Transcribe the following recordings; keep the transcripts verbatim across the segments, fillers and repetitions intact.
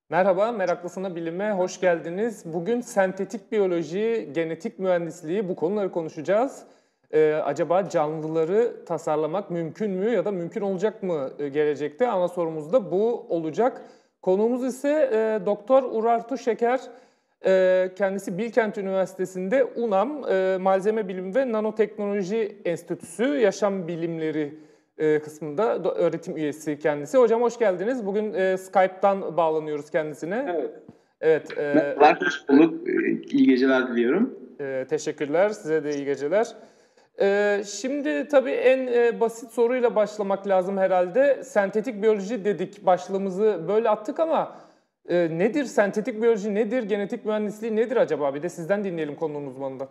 Merhaba, Meraklısına Bilime hoş geldiniz. Bugün sentetik biyoloji, genetik mühendisliği bu konuları konuşacağız. Ee, acaba canlıları tasarlamak mümkün mü ya da mümkün olacak mı e, gelecekte? Ana sorumuz da bu olacak. Konuğumuz ise e, Doktor Urartu Şeker. E, kendisi Bilkent Üniversitesi'nde UNAM e, Malzeme Bilim ve Nanoteknoloji Enstitüsü Yaşam Bilimleri e, kısmında da öğretim üyesi kendisi. Hocam hoş geldiniz. Bugün e, Skype'tan bağlanıyoruz kendisine. Evet. Evet, e, Merhabalar, hoş bulduk. Ee, İyi geceler diliyorum. e, teşekkürler. Size de iyi geceler. E, şimdi tabii en e, basit soruyla başlamak lazım herhalde. Sentetik biyoloji dedik, başlığımızı böyle attık ama e, nedir sentetik biyoloji, nedir genetik mühendisliği, nedir acaba? Bir de sizden dinleyelim konunun uzmanından.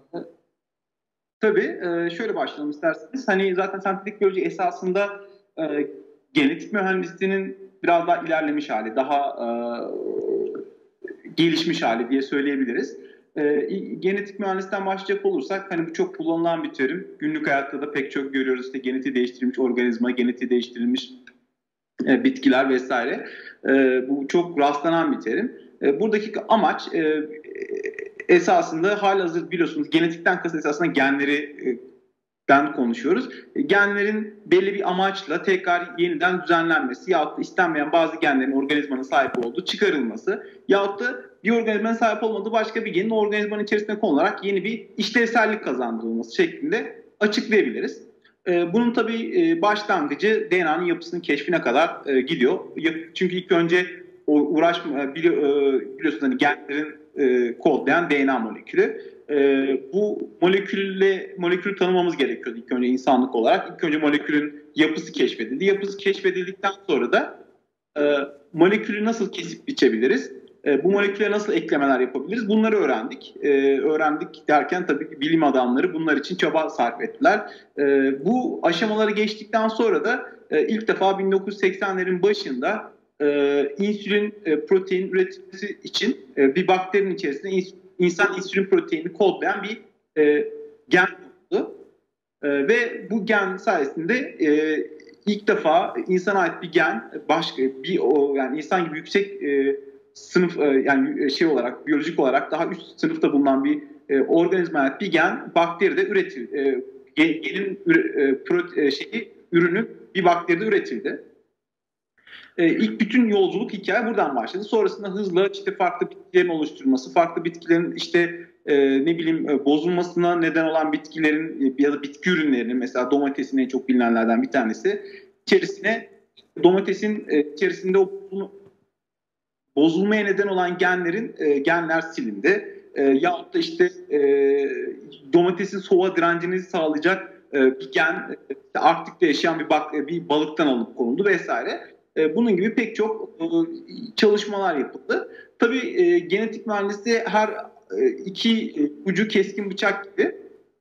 Tabii, e, şöyle başlayalım isterseniz. Hani zaten sentetik biyoloji esasında e, genetik mühendisliğinin biraz daha ilerlemiş hali, daha e, gelişmiş hali diye söyleyebiliriz. E, genetik mühendislikten başlayacak olursak, hani bu çok kullanılan bir terim. Günlük hayatta da pek çok görüyoruz. İşte genetiği değiştirilmiş organizma, genetiği değiştirilmiş e, bitkiler vesaire. E, bu çok rastlanan bir terim. E, buradaki amaç e, esasında halihazır biliyorsunuz genetikten kasıt esasında genlerden konuşuyoruz. E, genlerin belli bir amaçla tekrar yeniden düzenlenmesi yahut da istenmeyen bazı genlerin organizmanın sahip olduğu çıkarılması yahut da bir organizmanın sahip olmadığı başka bir genin organizmanın içerisine konularak yeni bir işlevsellik kazandırılması şeklinde açıklayabiliriz. Bunun tabii başlangıcı D N A'nın yapısının keşfine kadar gidiyor. Çünkü ilk önce uğraşma biliyorsunuz hani genlerin kodlayan D N A molekülü. Bu molekülle molekülü tanımamız gerekiyordu ilk önce insanlık olarak. İlk önce molekülün yapısı keşfedildi. Yapısı keşfedildikten sonra da molekülü nasıl kesip biçebiliriz? Bu moleküle nasıl eklemeler yapabiliriz? Bunları öğrendik. Ee, öğrendik derken tabii bilim adamları bunlar için çaba sarf ettiler. Ee, bu aşamaları geçtikten sonra da e, ilk defa bin dokuz yüz seksenlerin başında e, insülin e, protein üretilmesi için e, bir bakterinin içerisinde ins insan insülin proteinini kodlayan bir e, gen bulundu. E, ve bu gen sayesinde e, ilk defa insana ait bir gen, başka bir o yani insan gibi yüksek e, sınıf yani şey olarak biyolojik olarak daha üst sınıfta bulunan bir e, organizmaya ait bir gen bakteride üretildi. E, genin e, pro, e, şeyi ürünü bir bakteride üretildi. E, ilk bütün yolculuk hikaye buradan başladı. Sonrasında hızla işte farklı bitkilerin oluşturulması, farklı bitkilerin işte e, ne bileyim e, bozulmasına neden olan bitkilerin e, ya da bitki ürünlerinin mesela domatesin en çok bilinenlerden bir tanesi içerisine domatesin e, içerisinde o bozulmaya neden olan genlerin e, genler silindi. E, yahut da işte e, domatesin soğuğa direncini sağlayacak e, bir gen işte Arktik'te yaşayan bir, bak, bir balıktan alınıp konuldu vesaire. E, bunun gibi pek çok e, çalışmalar yapıldı. Tabii e, genetik mühendisliği her e, iki e, ucu keskin bıçak gibi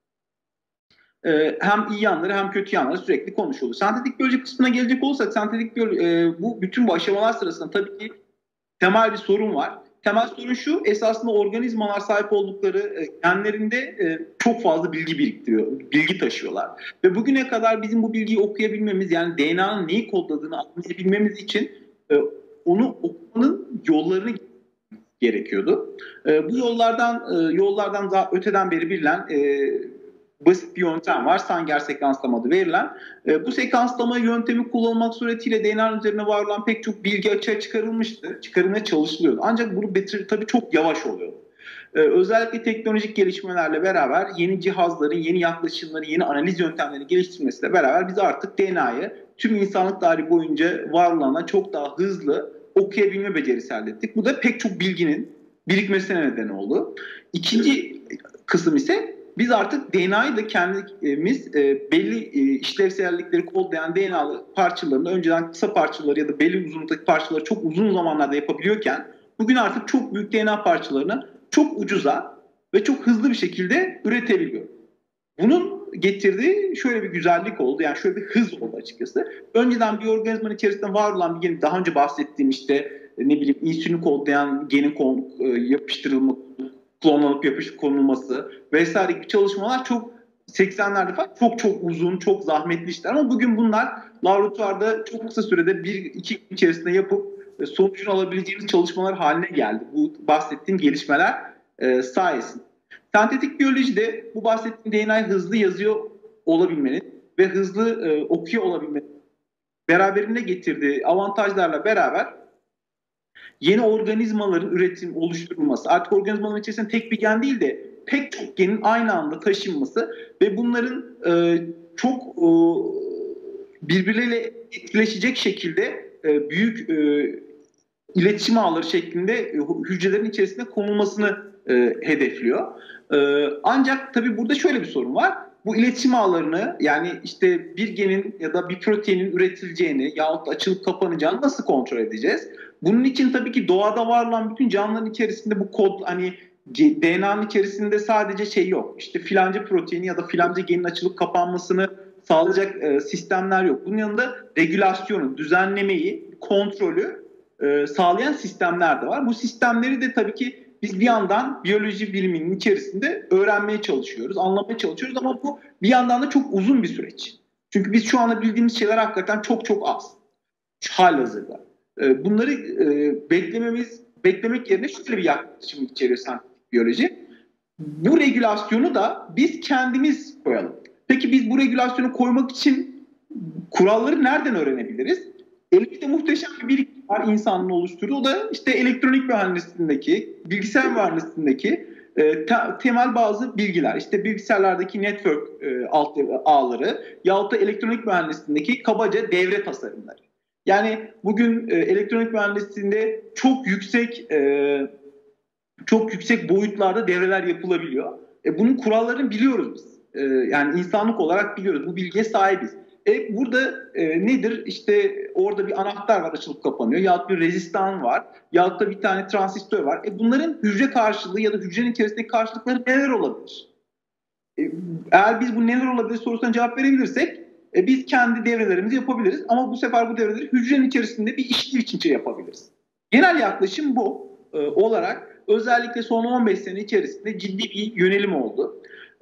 e, hem iyi yanları hem kötü yanları sürekli konuşuldu. Sentetik biyoloji kısmına gelecek olursak sentetik biyoloji, e, bu bütün bu aşamalar sırasında tabii ki temel bir sorun var. Temel sorun şu, esasında organizmalar sahip oldukları genlerinde çok fazla bilgi biriktiriyor, bilgi taşıyorlar. Ve bugüne kadar bizim bu bilgiyi okuyabilmemiz, yani D N A'nın neyi kodladığını anlayabilmemiz için onu okumanın yollarını gerekiyordu. Bu yollardan yollardan daha öteden beri bilinen basit bir yöntem var. Sanger sekanslama adı verilen. E, bu sekanslama yöntemi kullanılmak suretiyle D N A'nın üzerine var olan pek çok bilgi açığa çıkarılmıştı. Çıkarılmaya çalışılıyordu. Ancak bu tabii çok yavaş oluyor. E, özellikle teknolojik gelişmelerle beraber yeni cihazların, yeni yaklaşımların, yeni analiz yöntemlerini geliştirmesiyle beraber biz artık D N A'yı tüm insanlık tarihi boyunca var olana çok daha hızlı okuyabilme becerisi elde ettik. Bu da pek çok bilginin birikmesine neden oldu. İkinci kısım ise biz artık D N A'yı da kendimiz e, belli e, işlevsellikleri kodlayan D N A'lı parçalarını önceden kısa parçaları ya da belli uzunluktaki parçaları çok uzun zamanlarda yapabiliyorken bugün artık çok büyük D N A parçalarını çok ucuza ve çok hızlı bir şekilde üretebiliyor. Bunun getirdiği şöyle bir güzellik oldu. Yani şöyle bir hız oldu açıkçası. Önceden bir organizmanın içerisinde var olan bir genin daha önce bahsettiğim işte ne bileyim insülin kodlayan genin yapıştırılması, klonlanıp yapışık konulması vesaire gibi çalışmalar çok seksenlerde falan çok çok uzun, çok zahmetli işler ama bugün bunlar laboratuvarda çok kısa sürede bir iki gün içerisinde yapıp e, sonucunu alabileceğimiz çalışmalar haline geldi. Bu bahsettiğim gelişmeler e, sayesinde. Sentetik biyolojide bu bahsettiğim D N A'yı hızlı yazıyor olabilmenin ve hızlı e, okuyor olabilmenin beraberinde getirdiği avantajlarla beraber yeni organizmaların üretim, oluşturulması, artık organizmaların içerisinde tek bir gen değil de pek çok genin aynı anda taşınması ve bunların e, çok e, birbirleriyle etkileşecek şekilde e, büyük e, iletişim ağları şeklinde e, hücrelerin içerisine konulmasını e, hedefliyor. E, ancak tabii burada şöyle bir sorun var. Bu iletişim ağlarını, yani işte bir genin ya da bir proteinin üretileceğini yahut da açılıp kapanacağını nasıl kontrol edeceğiz? Bunun için tabii ki doğada var olan bütün canlıların içerisinde bu kod, hani D N A'nın içerisinde sadece şey yok. İşte filanca proteini ya da filanca genin açılıp kapanmasını sağlayacak e, sistemler yok. Bunun yanında regülasyonu, düzenlemeyi, kontrolü e, sağlayan sistemler de var. Bu sistemleri de tabii ki biz bir yandan biyoloji biliminin içerisinde öğrenmeye çalışıyoruz, anlamaya çalışıyoruz ama bu bir yandan da çok uzun bir süreç. Çünkü biz şu anda bildiğimiz şeyler hakikaten çok çok az. Halihazırda. E, bunları e, beklememiz, beklemek yerine şöyle bir yaklaşım içeriyor sentetik biyoloji. Bu regülasyonu da biz kendimiz koyalım. Peki biz bu regülasyonu koymak için kuralları nereden öğrenebiliriz? Elimizde muhteşem bir birikim var insanlığın oluşturduğu. O da işte elektronik mühendisliğindeki, bilgisayar mühendisliğindeki e, te, temel bazı bilgiler. İşte bilgisayarlardaki network e, alt ağları yahut da elektronik mühendisliğindeki kabaca devre tasarımları. Yani bugün e, elektronik mühendisliğinde çok yüksek e, çok yüksek boyutlarda devreler yapılabiliyor. E, bunun kurallarını biliyoruz biz. E, yani insanlık olarak biliyoruz. Bu bilgiye sahibiz. E burada e, nedir? İşte orada bir anahtar var, açılıp kapanıyor. Yahut bir rezistan var. Yahut da bir tane transistör var. E bunların hücre karşılığı ya da hücrenin içerisindeki karşılıkları neler olabilir? E, eğer biz bu neler olabilir sorusuna cevap verebilirsek e, biz kendi devrelerimizi yapabiliriz. Ama bu sefer bu devreleri hücrenin içerisinde bir işlev için yapabiliriz. Genel yaklaşım bu e, olarak özellikle son on beş sene içerisinde ciddi bir yönelim oldu.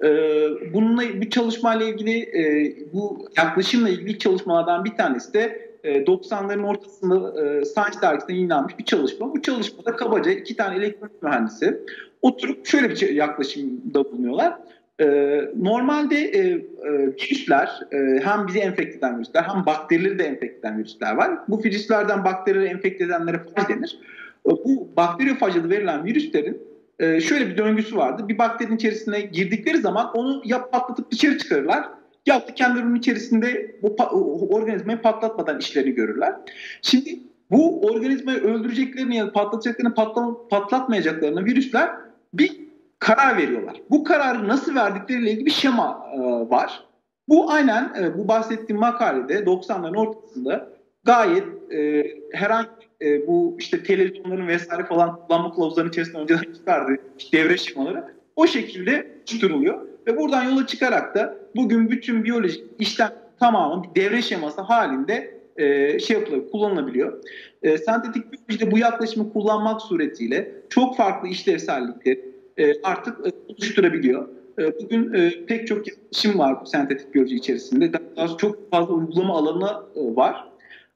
Bununla bir çalışmayla ilgili, bu yaklaşımla ilgili çalışmalardan bir tanesi de doksanların ortasında Science dergisinde yayınlanmış bir çalışma. Bu çalışmada kabaca iki tane elektronik mühendisi oturup şöyle bir yaklaşımda bulunuyorlar. Normalde virüsler, hem bizi enfekte eden virüsler hem bakterileri de enfekte eden virüsler var. Bu virüslerden bakterileri enfekte edenlere faj denir. Bu bakteriyofaj adı verilen virüslerin Ee, şöyle bir döngüsü vardı. Bir bakterinin içerisine girdikleri zaman onu ya patlatıp dışarı çıkarırlar ya da kendilerinin içerisinde bu organizmayı patlatmadan işlerini görürler. Şimdi bu organizmayı öldüreceklerini ya da patlatacaklarını, patlatmayacaklarını virüsler bir karar veriyorlar. Bu kararı nasıl verdikleriyle ilgili bir şema e, var. Bu aynen e, bu bahsettiğim makalede doksanların ortasında gayet e, herhangi e, bu işte televizyonların vesaire falan kullanma kılavuzlarının içerisinde önceden çıkardığı devre şemaları o şekilde oluşturuluyor. Ve buradan yola çıkarak da bugün bütün biyolojik işlem tamamı bir devre şeması halinde e, şey yapılıyor, kullanılabiliyor. E, sentetik biyolojide bu yaklaşımı kullanmak suretiyle çok farklı işlevsellikleri e, artık e, oluşturabiliyor. E, bugün e, pek çok yaklaşım var bu sentetik biyoloji içerisinde. Daha çok fazla uygulama alanı e, var.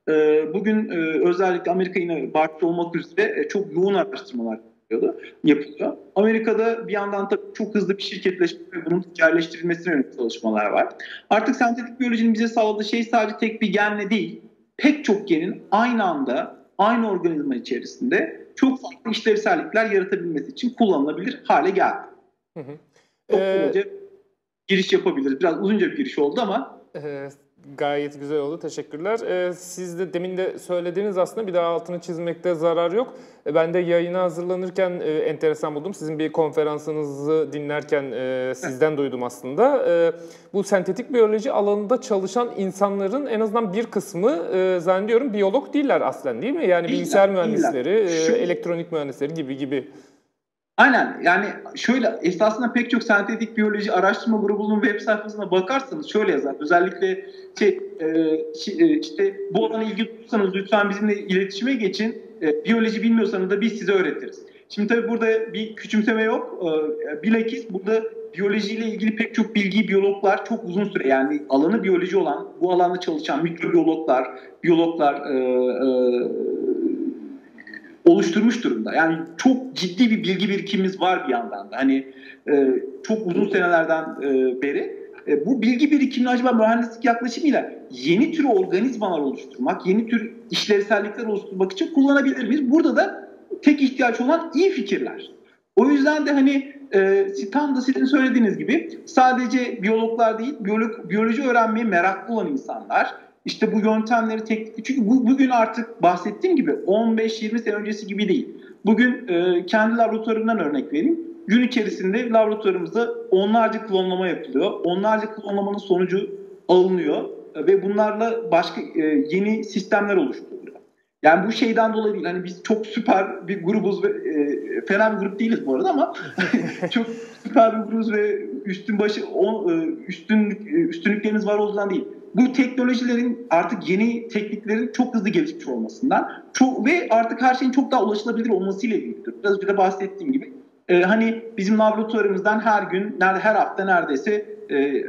Bugün özellikle Amerika yine başta olmak üzere çok yoğun araştırmalar yapılıyor. Amerika'da bir yandan tabii çok hızlı bir şirketleşme ve bunun ticaretleştirilmesine yönelik çalışmalar var. Artık sentetik biyolojinin bize sağladığı şey sadece tek bir genle değil, pek çok genin aynı anda, aynı organizma içerisinde çok farklı işlevsellikler yaratabilmesi için kullanılabilir hale geldi. Hı hı. Çok ee, giriş yapabiliriz. Biraz uzunca bir giriş oldu ama... Evet. Gayet güzel oldu. Teşekkürler. Ee, siz de demin de söylediğiniz aslında bir daha altını çizmekte zarar yok. Ee, ben de yayına hazırlanırken e, enteresan buldum. Sizin bir konferansınızı dinlerken e, sizden duydum aslında. E, bu sentetik biyoloji alanında çalışan insanların en azından bir kısmı e, zannediyorum biyolog değiller aslen, değil mi? Yani değiller, bilgisayar mühendisleri, e, elektronik mühendisleri gibi gibi. Aynen, yani şöyle esasında pek çok sentetik biyoloji araştırma grubunun web sayfasına bakarsanız şöyle yazar. Özellikle şey, e, işte bu alana ilgi duyuyorsanız lütfen bizimle iletişime geçin. E, biyoloji bilmiyorsanız da biz size öğretiriz. Şimdi tabii burada bir küçümseme yok. E, bilakis burada biyolojiyle ilgili pek çok bilgiyi biyologlar çok uzun süre, yani alanı biyoloji olan, bu alanda çalışan mikrobiyologlar, biyologlar, e, e, oluşturmuş durumda. Yani çok ciddi bir bilgi birikimimiz var bir yandan da. Hani e, çok uzun senelerden e, beri. E, bu bilgi birikimini acaba mühendislik yaklaşımıyla yeni tür organizmalar oluşturmak, yeni tür işlevsellikler oluşturmak için kullanabilir miyiz? Burada da tek ihtiyaç olan iyi fikirler. O yüzden de hani e, tam da sizin söylediğiniz gibi sadece biyologlar değil, biyolog, biyoloji öğrenmeye meraklı olan insanlar, işte bu yöntemleri teknik, çünkü bu, bugün artık bahsettiğim gibi on beş yirmi sene öncesi gibi değil. Bugün e, kendi laboratuvarımdan örnek vereyim. Gün içerisinde laboratuvarımızda onlarca klonlama yapılıyor. Onlarca klonlamanın sonucu alınıyor e, ve bunlarla başka e, yeni sistemler oluşturuluyor. Yani bu şeyden dolayı değil. Hani biz çok süper bir grubuz ve e, fena bir grup değiliz bu arada ama çok süper bir grubuz ve üstün başı o, e, üstün e, üstünlüklerimiz var olduğundan değil. Bu teknolojilerin artık yeni tekniklerin çok hızlı gelişmiş olmasından çok ve artık her şeyin çok daha ulaşılabilir olmasıyla ilgilidir. Biraz önce de bahsettiğim gibi e, hani bizim laboratuvarımızdan her gün, her hafta neredeyse e,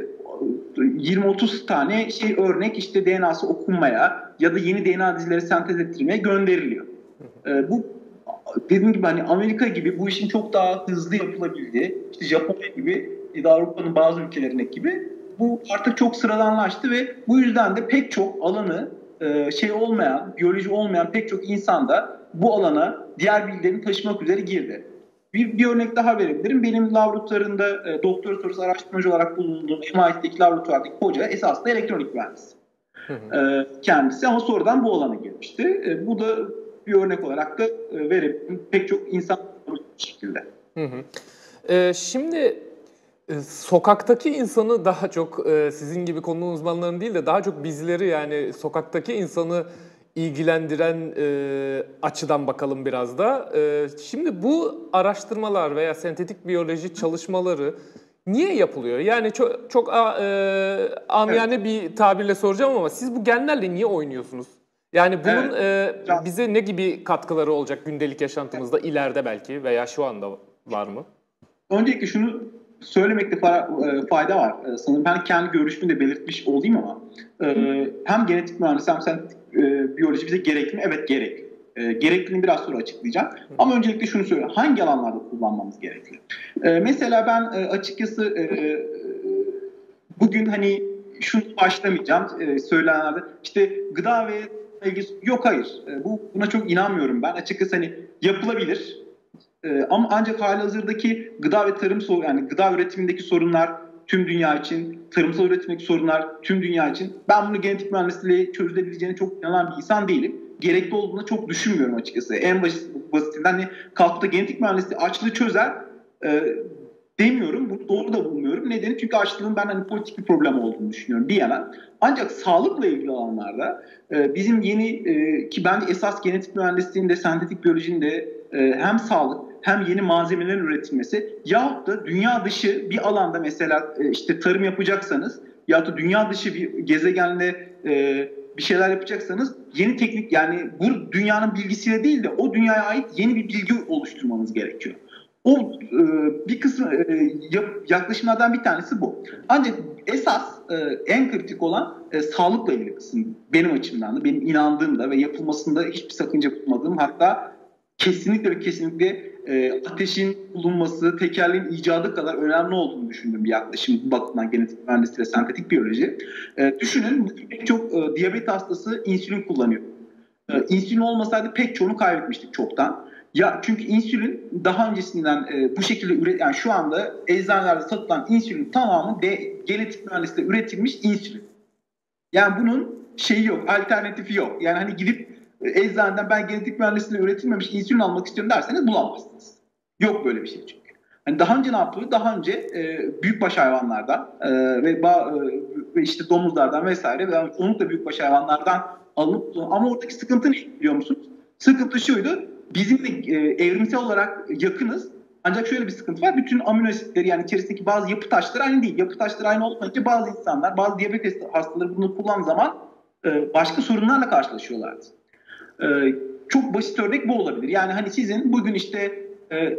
yirmi otuz tane şey örnek işte D N A'sı okunmaya ya da yeni D N A dizileri sentez ettirmeye gönderiliyor. E, bu dediğim gibi hani Amerika gibi bu işin çok daha hızlı yapılabildiği, işte Japonya gibi ya da Avrupa'nın bazı ülkelerindeki gibi bu artık çok sıradanlaştı ve bu yüzden de pek çok alanı e, şey olmayan, biyoloji olmayan pek çok insan da bu alana diğer bilgilerini taşımak üzere girdi. Bir, bir örnek daha verebilirim. Benim laboratuvarında e, doktora sorusu araştırmacı olarak bulunduğum M I T'deki laboratuvardaki hoca esasında elektronik mühendisi. Hı hı. E, kendisi ama sonradan bu alana girmişti. E, bu da bir örnek olarak da e, verebilirim. Pek çok insan bu şekilde. Hı hı. E, şimdi e, sokaktaki insanı daha çok e, sizin gibi konu uzmanlarının değil de daha çok bizleri yani sokaktaki insanı ilgilendiren e, açıdan bakalım biraz da. E, şimdi bu araştırmalar veya sentetik biyoloji çalışmaları niye yapılıyor? Yani çok, çok e, amiyane evet. bir tabirle soracağım ama siz bu genlerle niye oynuyorsunuz? Yani bunun evet. e, bize ne gibi katkıları olacak gündelik yaşantımızda evet. ileride belki veya şu anda var mı? Öncelikle şunu söylemekte fayda var. Sanırım ben kendi görüşümü de belirtmiş olayım ama hem genetik mühendisliği hem sentetik biyoloji bize gerekli mi? Evet gerekli. Gerekliliğini biraz sonra açıklayacağım. Ama öncelikle şunu söyleyeyim. Hangi alanlarda kullanmamız gerekli? Mesela ben açıkçası bugün hani şunu başlamayacağım söylenenlerde işte gıda ve ilgisi yok hayır. Bu buna çok inanmıyorum ben. Açıkçası hani yapılabilir. Ee, ama ancak halihazırdaki gıda ve tarım sorun yani gıda üretimindeki sorunlar tüm dünya için, tarımsal üretimdeki sorunlar tüm dünya için ben bunu genetik mühendisliğiyle çözülebileceğine çok inanan bir insan değilim. Gerekli olduğunu çok düşünmüyorum açıkçası. En basit, basitinden hani kalkıp da genetik mühendisliği açlığı çözer e, demiyorum. Bunu doğru da bulmuyorum. Nedeni çünkü açlığın ben hani politik bir problem olduğunu düşünüyorum bir yana. Ancak sağlıkla ilgili alanlarda e, bizim yeni e, ki bence esas genetik mühendisliğinde, sentetik biyolojinin de e, hem sağlık hem yeni malzemelerin üretilmesi yahut da dünya dışı bir alanda mesela e, işte tarım yapacaksanız yahut da dünya dışı bir gezegende e, bir şeyler yapacaksanız yeni teknik yani bu dünyanın bilgisiyle değil de o dünyaya ait yeni bir bilgi oluşturmanız gerekiyor. O e, bir kısmı e, yaklaşımlardan bir tanesi bu. Ancak esas e, en kritik olan e, sağlıkla ilgili kısım benim açımdan da benim inandığım da ve yapılmasında hiçbir sakınca bulmadığım hatta kesinlikle ve kesinlikle e, ateşin bulunması, tekerleğin icadı kadar önemli olduğunu düşündüğüm bir yaklaşım bu bakımdan genetik mühendisliği ve sentetik biyoloji. E, düşünün pek çok e, diyabet hastası insülin kullanıyor. E, insülin olmasaydı pek çoğunu kaybetmiştik çoktan. Ya çünkü insülin daha öncesinden e, bu şekilde üret yani şu anda eczanelerde satılan insülin tamamı de, genetik mühendisliğiyle üretilmiş insülin. Yani bunun şeyi yok, alternatifi yok. Yani hani gidip e, eczaneden ben genetik mühendisliğiyle üretilmemiş insülin almak istiyorum derseniz bulamazsınız. Yok böyle bir şey çünkü. Hani daha önce ne yapılıyor? Daha önce e, büyükbaş hayvanlardan e, ve, ba, e, ve işte domuzlardan vesaire ve çoğunlukla büyükbaş hayvanlardan alınıp ama oradaki sıkıntı ne biliyor musunuz? Sıkıntı şuydu. Bizim de e, evrimsel olarak yakınız. Ancak şöyle bir sıkıntı var. Bütün amino asitleri yani içerisindeki bazı yapı taşları aynı değil. Yapı taşları aynı olmayınca bazı insanlar, bazı diyabet hastaları bunu kullandığı zaman e, başka sorunlarla karşılaşıyorlardı. E, çok basit örnek bu olabilir. Yani hani sizin bugün işte e,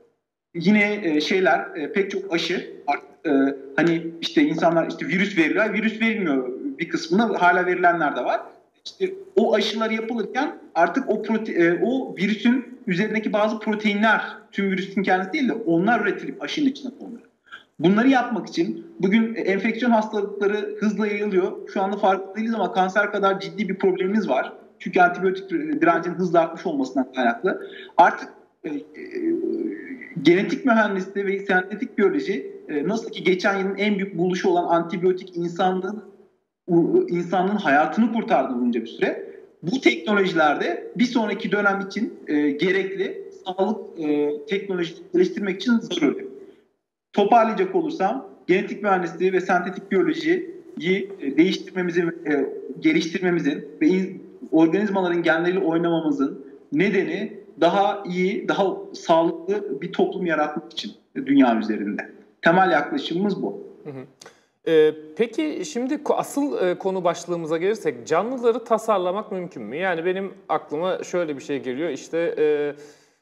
yine e, şeyler e, pek çok aşı e, hani işte insanlar işte virüs veriliyor. Virüs verilmiyor bir kısmına hala verilenler de var. İşte o aşılar yapılırken artık o prote- e, o virüsün üzerindeki bazı proteinler, tüm virüsün kendisi değil de onlar üretilip aşının içine konuluyor. Bunları yapmak için bugün enfeksiyon hastalıkları hızla yayılıyor. Şu anda farklı değiliz ama kanser kadar ciddi bir problemimiz var. Çünkü antibiyotik direncinin hızla artmış olmasından kaynaklı. Artık e, e, genetik mühendisliği ve sentetik biyoloji e, nasıl ki geçen yılın en büyük buluşu olan antibiyotik insanlığın insanlığın hayatını kurtardı bunca bir süre. Bu teknolojilerde bir sonraki dönem için e, gerekli sağlık e, teknolojisini geliştirmek için zaruri. Toparlayacak olursam genetik mühendisliği ve sentetik biyolojiyi e, değiştirmemizin, e, geliştirmemizin ve in, organizmaların genleriyle oynamamızın nedeni daha iyi, daha sağlıklı bir toplum yaratmak için dünya üzerinde. Temel yaklaşımımız bu. Hı hı. Ee, peki şimdi asıl e, konu başlığımıza gelirsek canlıları tasarlamak mümkün mü? Yani benim aklıma şöyle bir şey geliyor. İşte e, e,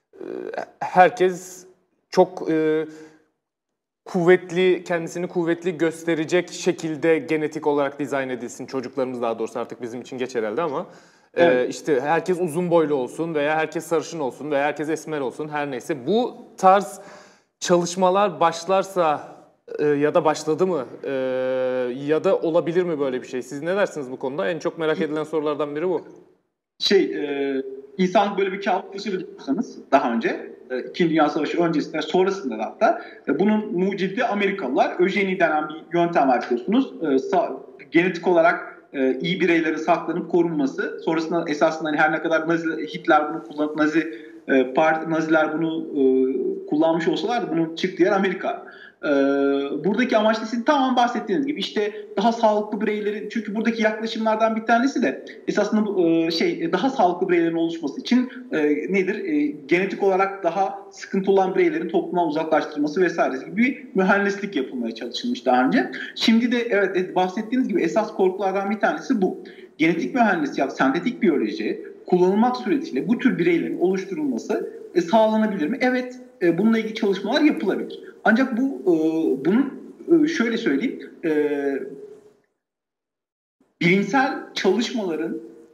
herkes çok e, kuvvetli, kendisini kuvvetli gösterecek şekilde genetik olarak dizayn edilsin. Çocuklarımız daha doğrusu artık bizim için geç herhalde ama e, evet. işte herkes uzun boylu olsun veya herkes sarışın olsun veya herkes esmer olsun her neyse. Bu tarz çalışmalar başlarsa ya da başladı mı? Ee, ya da olabilir mi böyle bir şey? Siz ne dersiniz bu konuda? En çok merak edilen sorulardan biri bu. Şey, e, insan böyle bir kabus yaşadı diyorsanız daha önce, e, İkinci Dünya Savaşı öncesinde, sonrasında da hatta e, bunun mucidi Amerikalılar. Öjeni denen bir yöntem var biliyorsunuz. E, sa- genetik olarak e, iyi bireylerin saklanıp korunması. Sonrasında esasında hani her ne kadar Nazi, Hitler bunu kullanıp Nazi e, Parti, Naziler bunu e, kullanmış olsalar da bunun çıktığı yer Amerika. Ee, buradaki amaç da sizin tamam bahsettiğiniz gibi işte daha sağlıklı bireylerin, çünkü buradaki yaklaşımlardan bir tanesi de esasında e, şey daha sağlıklı bireylerin oluşması için e, nedir? E, genetik olarak daha sıkıntı olan bireylerin toplumdan uzaklaştırılması vesaire gibi bir mühendislik yapılmaya çalışılmış daha önce. Şimdi de evet bahsettiğiniz gibi esas korkulardan bir tanesi bu. Genetik mühendislik, sentetik biyoloji kullanılmak suretiyle bu tür bireylerin oluşturulması e, sağlanabilir mi? Evet, e, bununla ilgili çalışmalar yapılabilir. Ancak bu e, bunun e, şöyle söyleyeyim, e, bilimsel çalışmaların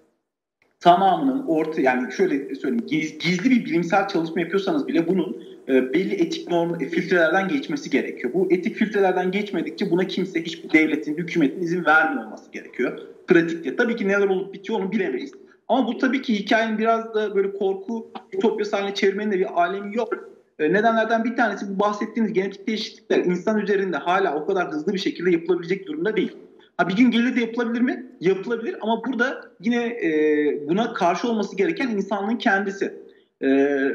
tamamının orta, yani şöyle söyleyeyim, giz, gizli bir bilimsel çalışma yapıyorsanız bile bunun e, belli etik norm filtrelerden geçmesi gerekiyor. Bu etik filtrelerden geçmedikçe buna kimse, hiçbir devletin, hükümetin izin vermiyor olması gerekiyor. Pratikte tabii ki neler olup bitiyor onu bilemeyiz. Ama bu tabii ki hikayenin biraz da böyle korku ütopyası haline çevirmenin de bir alemi yok. Nedenlerden bir tanesi bu bahsettiğiniz genetik değişiklikler insan üzerinde hala o kadar hızlı bir şekilde yapılabilecek durumda değil. Ha, bir gün gelir de yapılabilir mi? Yapılabilir ama burada yine e, buna karşı olması gereken insanlığın kendisi. E,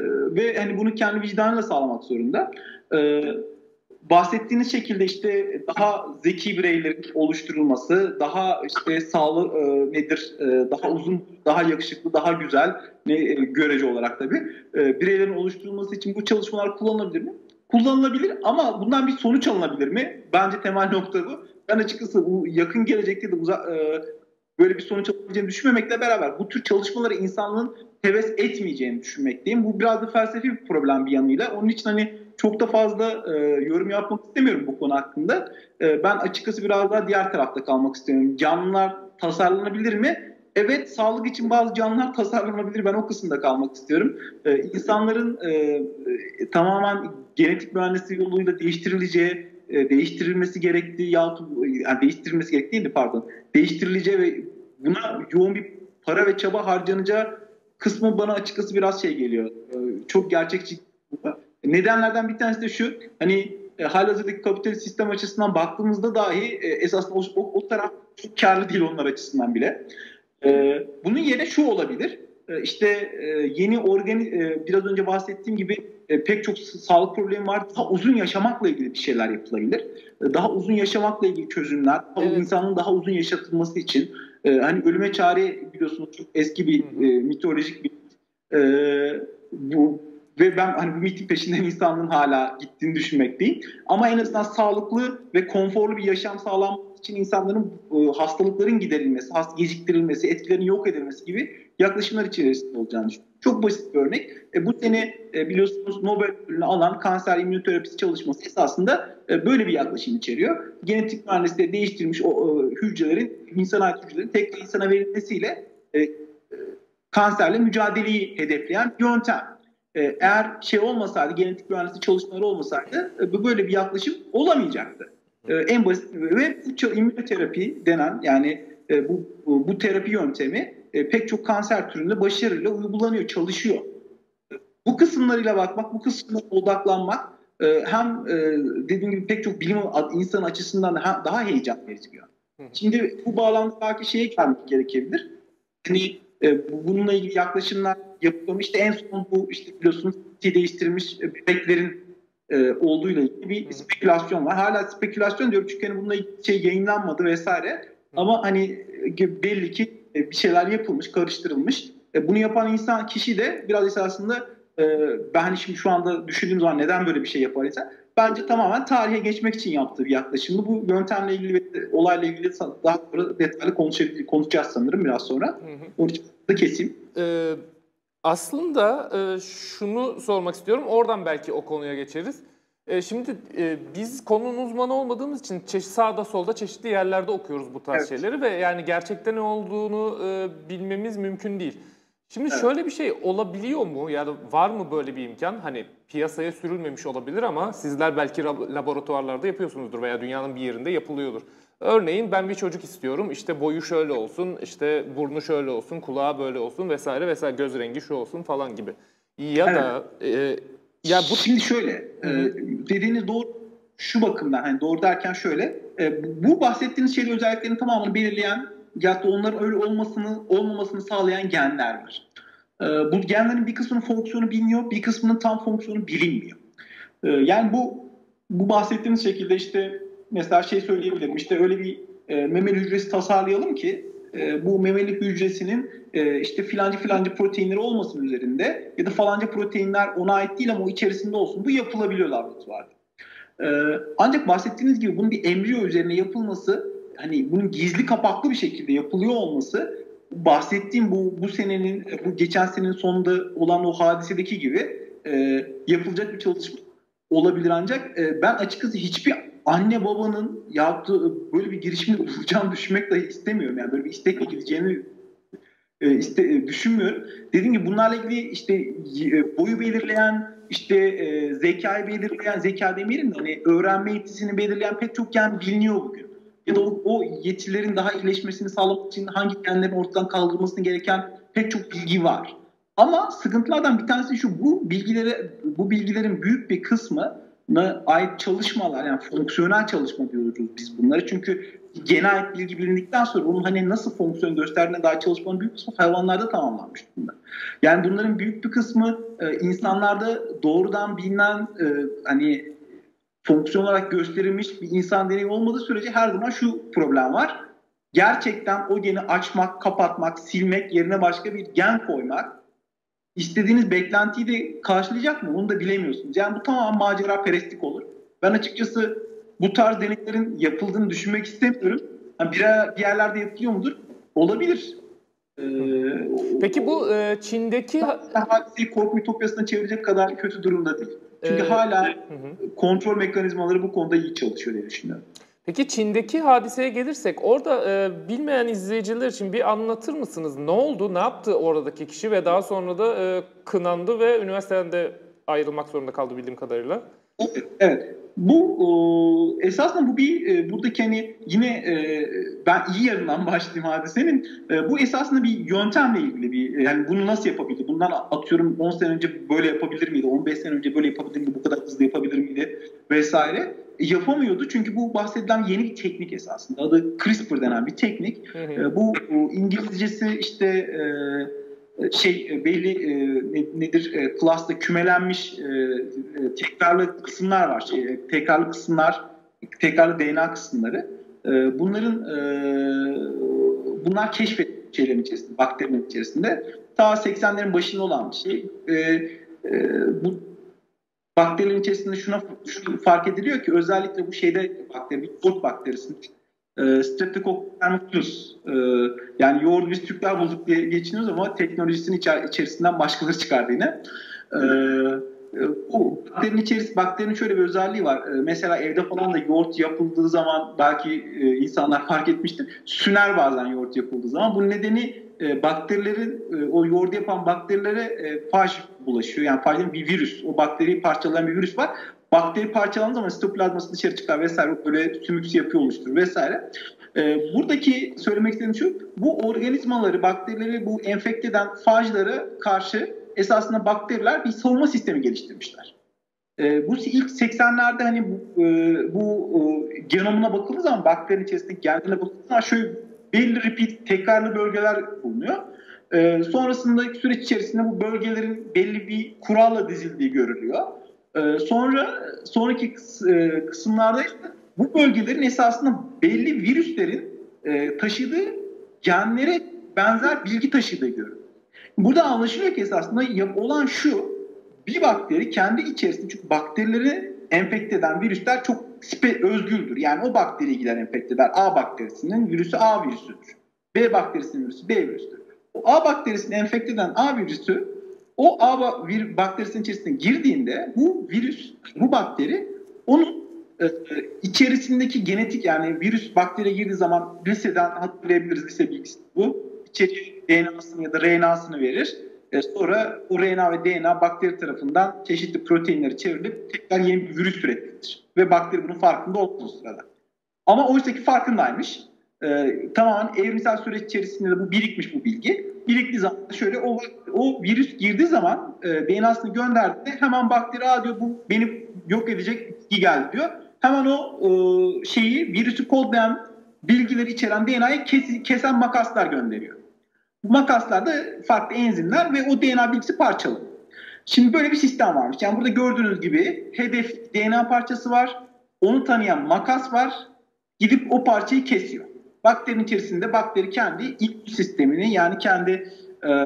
ve hani bunu kendi vicdanıyla sağlamak zorunda. E, bahsettiğiniz şekilde işte daha zeki bireylerin oluşturulması, daha işte sağlık e, nedir, e, daha uzun, daha yakışıklı, daha güzel, ne e, görece olarak tabii e, bireylerin oluşturulması için bu çalışmalar kullanılabilir mi? Kullanılabilir ama bundan bir sonuç alınabilir mi? Bence temel nokta bu. Ben açıkçası bu yakın gelecekte de uzak, e, böyle bir sonuç alabileceğini düşünmemekle beraber bu tür çalışmaları insanlığın heves etmeyeceğini düşünmekteyim. Bu biraz da felsefi bir problem bir yanıyla. Onun için hani çok da fazla e, yorum yapmak istemiyorum bu konu hakkında. E, ben açıkçası biraz daha diğer tarafta kalmak istiyorum. Canlılar tasarlanabilir mi? Evet, sağlık için bazı canlılar tasarlanabilir. Ben o kısımda kalmak istiyorum. E, insanların e, e, tamamen genetik mühendisliği yoluyla değiştirileceği, e, değiştirilmesi gerektiği yahut yani değiştirilmesi gerektiğiydi pardon. Değiştirileceği ve buna yoğun bir para ve çaba harcanacağı kısmı bana açıkçası biraz şey geliyor. E, çok gerçekçi. Nedenlerden bir tanesi de şu, hani e, halihazırdaki kapitalist sistem açısından baktığımızda dahi e, esasında o, o, o taraf çok karlı değil onlar açısından bile. E, bunun yerine şu olabilir, e, işte e, yeni organi, e, biraz önce bahsettiğim gibi e, pek çok sağlık problemi var. Daha uzun yaşamakla ilgili bir şeyler yapılabilir. E, daha uzun yaşamakla ilgili çözümler, daha evet. insanın daha uzun yaşatılması için, e, hani ölüme çare biliyorsunuz çok eski bir e, mitolojik bir e, bu. Ve ben hani bu mitin peşinden insanlığın hala gittiğini düşünmekteyim. Ama en azından sağlıklı ve konforlu bir yaşam sağlanması için insanların e, hastalıkların giderilmesi, hast geciktirilmesi, etkilerinin yok edilmesi gibi yaklaşımlar içerisinde olacağını düşünüyorum. Çok basit bir örnek. E, bu sene e, biliyorsunuz Nobel ödülünü alan kanser immünoterapisi çalışması esasında e, böyle bir yaklaşım içeriyor. Genetik mühendisliğe değiştirilmiş o e, hücrelerin, insana ait hücrelerin tekrar insana verilmesiyle e, kanserle mücadeleyi hedefleyen bir yöntem. E, eğer şey olmasaydı, genetik mühendisliği çalışmaları olmasaydı e, böyle bir yaklaşım olamayacaktı. E, en basit ve immünoterapi denen yani e, bu, bu bu terapi yöntemi e, pek çok kanser türünde başarıyla uygulanıyor, çalışıyor. Bu kısımlarıyla bakmak, bu kısımlara odaklanmak e, hem e, dediğim gibi pek çok bilim insan açısından daha, daha heyecan verici bir yön. Şimdi bu bağlamda belki şeye gelmek gerekebilir. Hani e, bununla ilgili yaklaşımlar yapılmış. İşte en son bu işte biliyorsunuz değiştirilmiş bebeklerin e, olduğuyla ilgili bir spekülasyon var. Hala spekülasyon diyorum çünkü hani bununla ilgili şey yayınlanmadı vesaire. Ama hani belli ki bir şeyler yapılmış, karıştırılmış. E, bunu yapan insan kişi de biraz esasında e, ben hani şimdi şu anda düşündüğüm zaman neden böyle bir şey yaparsa bence tamamen tarihe geçmek için yaptığı bir yaklaşımdı. Bu yöntemle ilgili ve olayla ilgili daha sonra detaylı konuşacağız sanırım biraz sonra. Hı hı. Onun için de keseyim. Ee, aslında e, şunu sormak istiyorum. Oradan belki o konuya geçeriz. E, şimdi e, biz konunun uzmanı olmadığımız için çeşit, sağda solda çeşitli yerlerde okuyoruz bu tarz evet. şeyleri ve yani gerçekten ne olduğunu e, bilmemiz mümkün değil. Şimdi evet. şöyle bir şey olabiliyor mu? Yani var mı böyle bir imkan? Hani piyasaya sürülmemiş olabilir ama sizler belki laboratuvarlarda yapıyorsunuzdur veya dünyanın bir yerinde yapılıyordur. Örneğin ben bir çocuk istiyorum, işte boyu şöyle olsun, işte burnu şöyle olsun, kulağı böyle olsun vesaire vesaire, göz rengi şu olsun falan gibi. Ya evet. da e, ya bu şimdi şöyle e, dediğiniz doğru şu bakımdan hani doğru derken şöyle e, bu bahsettiğiniz şeyin özelliklerinin tamamını belirleyen ya da onların öyle olmasını olmamasını sağlayan genler var. E, bu genlerin bir kısmının fonksiyonu biliniyor, bir kısmının tam fonksiyonu bilinmiyor. E, yani bu bu bahsettiğiniz şekilde işte mesela şey söyleyebilirim işte öyle bir e, memeli hücresi tasarlayalım ki e, bu memeli hücresinin e, işte filanca filanca proteinleri olmasın üzerinde ya da falanca proteinler ona ait değil ama o içerisinde olsun. Bu yapılabiliyor laboratuvarda. E, ancak bahsettiğiniz gibi bunun bir embriyo üzerine yapılması hani bunun gizli kapaklı bir şekilde yapılıyor olması bahsettiğim bu bu senenin bu geçen senenin sonunda olan o hadisedeki gibi e, yapılacak bir çalışma olabilir ancak e, ben açıkçası hiçbir anne babanın yaptığı böyle bir girişimde olacağını düşünmek dahi istemiyorum. Yani böyle bir istekle gideceğini e, iste, e, düşünmüyorum. Dediğim gibi bunlarla ilgili işte e, boyu belirleyen, işte e, zekayı belirleyen, zeka demeyelim de hani öğrenme yetisini belirleyen pek çok gen biliniyor bugün. Ya da o, o yetilerin daha iyileşmesini sağlamak için hangi genlerin ortadan kaldırılmasını gereken pek çok bilgi var. Ama sıkıntılardan bir tanesi şu, bu bilgileri, bu bilgilerin büyük bir kısmına ait çalışmalar, yani fonksiyonel çalışma diyoruz biz bunları. Çünkü gene ait bilgi bilindikten sonra onun hani nasıl fonksiyon gösterdiğine dair çalışmanın büyük kısmı hayvanlarda tamamlanmış durumda. Yani bunların büyük bir kısmı e, insanlarda doğrudan bilinen e, hani fonksiyon olarak gösterilmiş bir insan deneyi olmadığı sürece her zaman şu problem var. Gerçekten o geni açmak, kapatmak, silmek, yerine başka bir gen koymak istediğiniz beklentiyi de karşılayacak mı? Onu da bilemiyorsunuz. Yani bu tamamen macera perestlik olur. Ben açıkçası bu tarz deneklerin yapıldığını düşünmek istemiyorum. Yani bir, bir yerlerde yapılıyor mudur? Olabilir. Ee, Peki bu e, Çin'deki... Hadiseyi korku ütopyasına çevirecek kadar kötü durumda değil. Çünkü ee, hala hı hı. kontrol mekanizmaları bu konuda iyi çalışıyor diye düşünüyorum. Peki Çin'deki hadiseye gelirsek, orada e, bilmeyen izleyiciler için bir anlatır mısınız? Ne oldu, ne yaptı oradaki kişi ve daha sonra da e, kınandı ve üniversiteden de ayrılmak zorunda kaldı bildiğim kadarıyla? Evet. Bu e, esasında bu bir e, buradaki hani yine e, ben iyi yanından başlayayım hadisenin. E, bu esasında bir yöntemle ilgili bir yani bunu nasıl yapabildi? Bundan atıyorum on sene önce böyle yapabilir miydi? on beş sene önce böyle yapabilir miydi? Bu kadar hızlı yapabilir miydi? Vesaire. E, yapamıyordu çünkü bu bahsedilen yeni bir teknik esasında. Adı CRISPR denen bir teknik. Hı hı. E, bu, bu İngilizcesi işte e, şey belli e, nedir e, class'ta kümelenmiş e, e, tekrarlı kısımlar var. Şey, tekrarlı kısımlar, tekrarlı D N A kısımları. E, bunların e, bunlar keşfedilmiş şeylerin içerisinde, bakterilerin içerisinde. Ta seksenlerin başında olan bir şey. E, e, bu bakterilerin içerisinde şuna şunu fark ediliyor ki özellikle bu şeyde bakteri, bir yoğurt bakterisi. E, Streptococcus thermophilus e, yani yoğurdu biz Türkler bulduk diye geçiniyoruz ama teknolojisinin içer- içerisinden başkaları çıkardı yine. E, bu bakterinin içerisinde bakterinin şöyle bir özelliği var. E, mesela evde falan da yoğurt yapıldığı zaman belki e, insanlar fark etmiştir. Süner bazen yoğurt yapıldığı zaman. Bunun nedeni e, bakterilerin e, o yoğurdu yapan bakterilere e, faj bulaşıyor. Yani faj bir virüs. O bakteriyi parçalayan bir virüs var. Bakteri parçalandığı zaman sitoplazması dışarı çıkar vesaire. Böyle sümüksü yapı oluşturur vesaire. E, buradaki söylemek istediğim şu, bu organizmaları, bakterileri, bu enfekte eden fajlara karşı esasında bakteriler bir savunma sistemi geliştirmişler. E, bu ilk seksenlerde hani bu, e, bu e, genomuna bakıldığı zaman, bakterinin içerisindeki genlerine bakıldığı zaman şöyle belli repeat, tekrarlı bölgeler bulunuyor. E, sonrasındaki süreç içerisinde bu bölgelerin belli bir kuralla dizildiği görülüyor. E, sonra sonraki kıs, e, kısımlarda işte bu bölgelerin esasında belli virüslerin e, taşıdığı genlere benzer bilgi taşıdığı görülüyor. Burada anlaşılıyor ki esasında olan şu, bir bakteri kendi içerisinde, çünkü bakterileri enfekte eden virüsler çok özgüldür. Yani o bakteriye giden enfekte eder. A bakterisinin virüsü A virüsüdür. B bakterisinin virüsü B virüsüdür. O A bakterisini enfekte eden A virüsü o A bakterisinin içerisine girdiğinde bu virüs, bu bakteri onun e, içerisindeki genetik, yani virüs bakteriye girdiği zaman liseden hatırlayabiliriz, lise bilgisi bu. İçeri D N A'sını ya da R N A'sını verir. E, sonra o R N A ve D N A bakteri tarafından çeşitli proteinleri çevrilip tekrar yeni bir virüs üretilir. Ve bakteri bunun farkında olmadığı sırada. Ama oysaki farkındaymış. E, tamamen evrimsel süreç içerisinde de bu birikmiş, bu bilgi. Biriktiği zaman şöyle o, o virüs girdiği zaman e, D N A'sını gönderdiğinde hemen bakteri "Aa," diyor, bu beni yok edecek bilgi geldi diyor. Hemen o e, şeyi, virüsü kodlayan bilgileri içeren D N A'yı kes, kesen makaslar gönderiyor. Bu makaslarda farklı enzimler ve o D N A bilgisi parçalanıyor. Şimdi böyle bir sistem varmış. Yani burada gördüğünüz gibi hedef D N A parçası var. Onu tanıyan makas var. Gidip o parçayı kesiyor. Bakterinin içerisinde bakteri kendi immün sistemini, yani kendi e,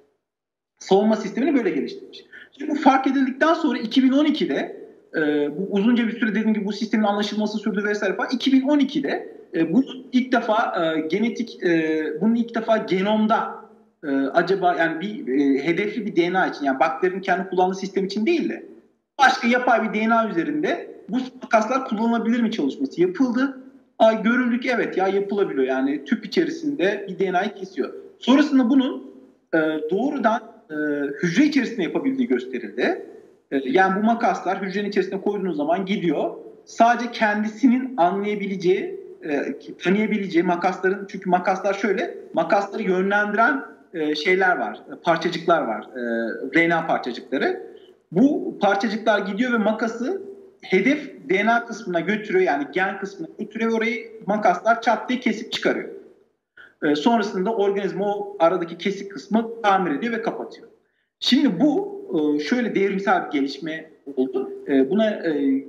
savunma sistemini böyle geliştirmiş. Şimdi bu fark edildikten sonra iki bin on ikide e, bu uzunca bir süre, dediğim gibi bu sistemin anlaşılması sürdü vesaire falan. iki bin on ikide e, bu ilk defa e, genetik e, bunun ilk defa genomda e, acaba yani bir e, hedefli bir D N A için, yani bakterinin kendi kullandığı sistem için değil de başka yapay bir D N A üzerinde bu makaslar kullanılabilir mi çalışması yapıldı. Ay, görüldü ki evet ya, yapılabiliyor. Yani tüp içerisinde bir D N A'yı kesiyor. Sonrasında bunun e, doğrudan e, hücre içerisinde yapabildiği gösterildi. E, yani bu makaslar hücrenin içerisine koyduğunuz zaman gidiyor. Sadece kendisinin anlayabileceği, e, tanıyabileceği makasların, çünkü makaslar şöyle, makasları yönlendiren e, şeyler var, parçacıklar var, e, R N A parçacıkları. Bu parçacıklar gidiyor ve makası hedef D N A kısmına götürüyor, yani gen kısmına götürüyor ve orayı makaslar çat diye kesip çıkarıyor. E, sonrasında organizma o aradaki kesik kısmı tamir ediyor ve kapatıyor. Şimdi bu e, şöyle devrimsel bir gelişme oldu. E, buna e,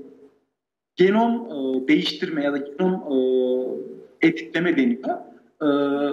genom e, değiştirme ya da genom e, editleme deniyor. E,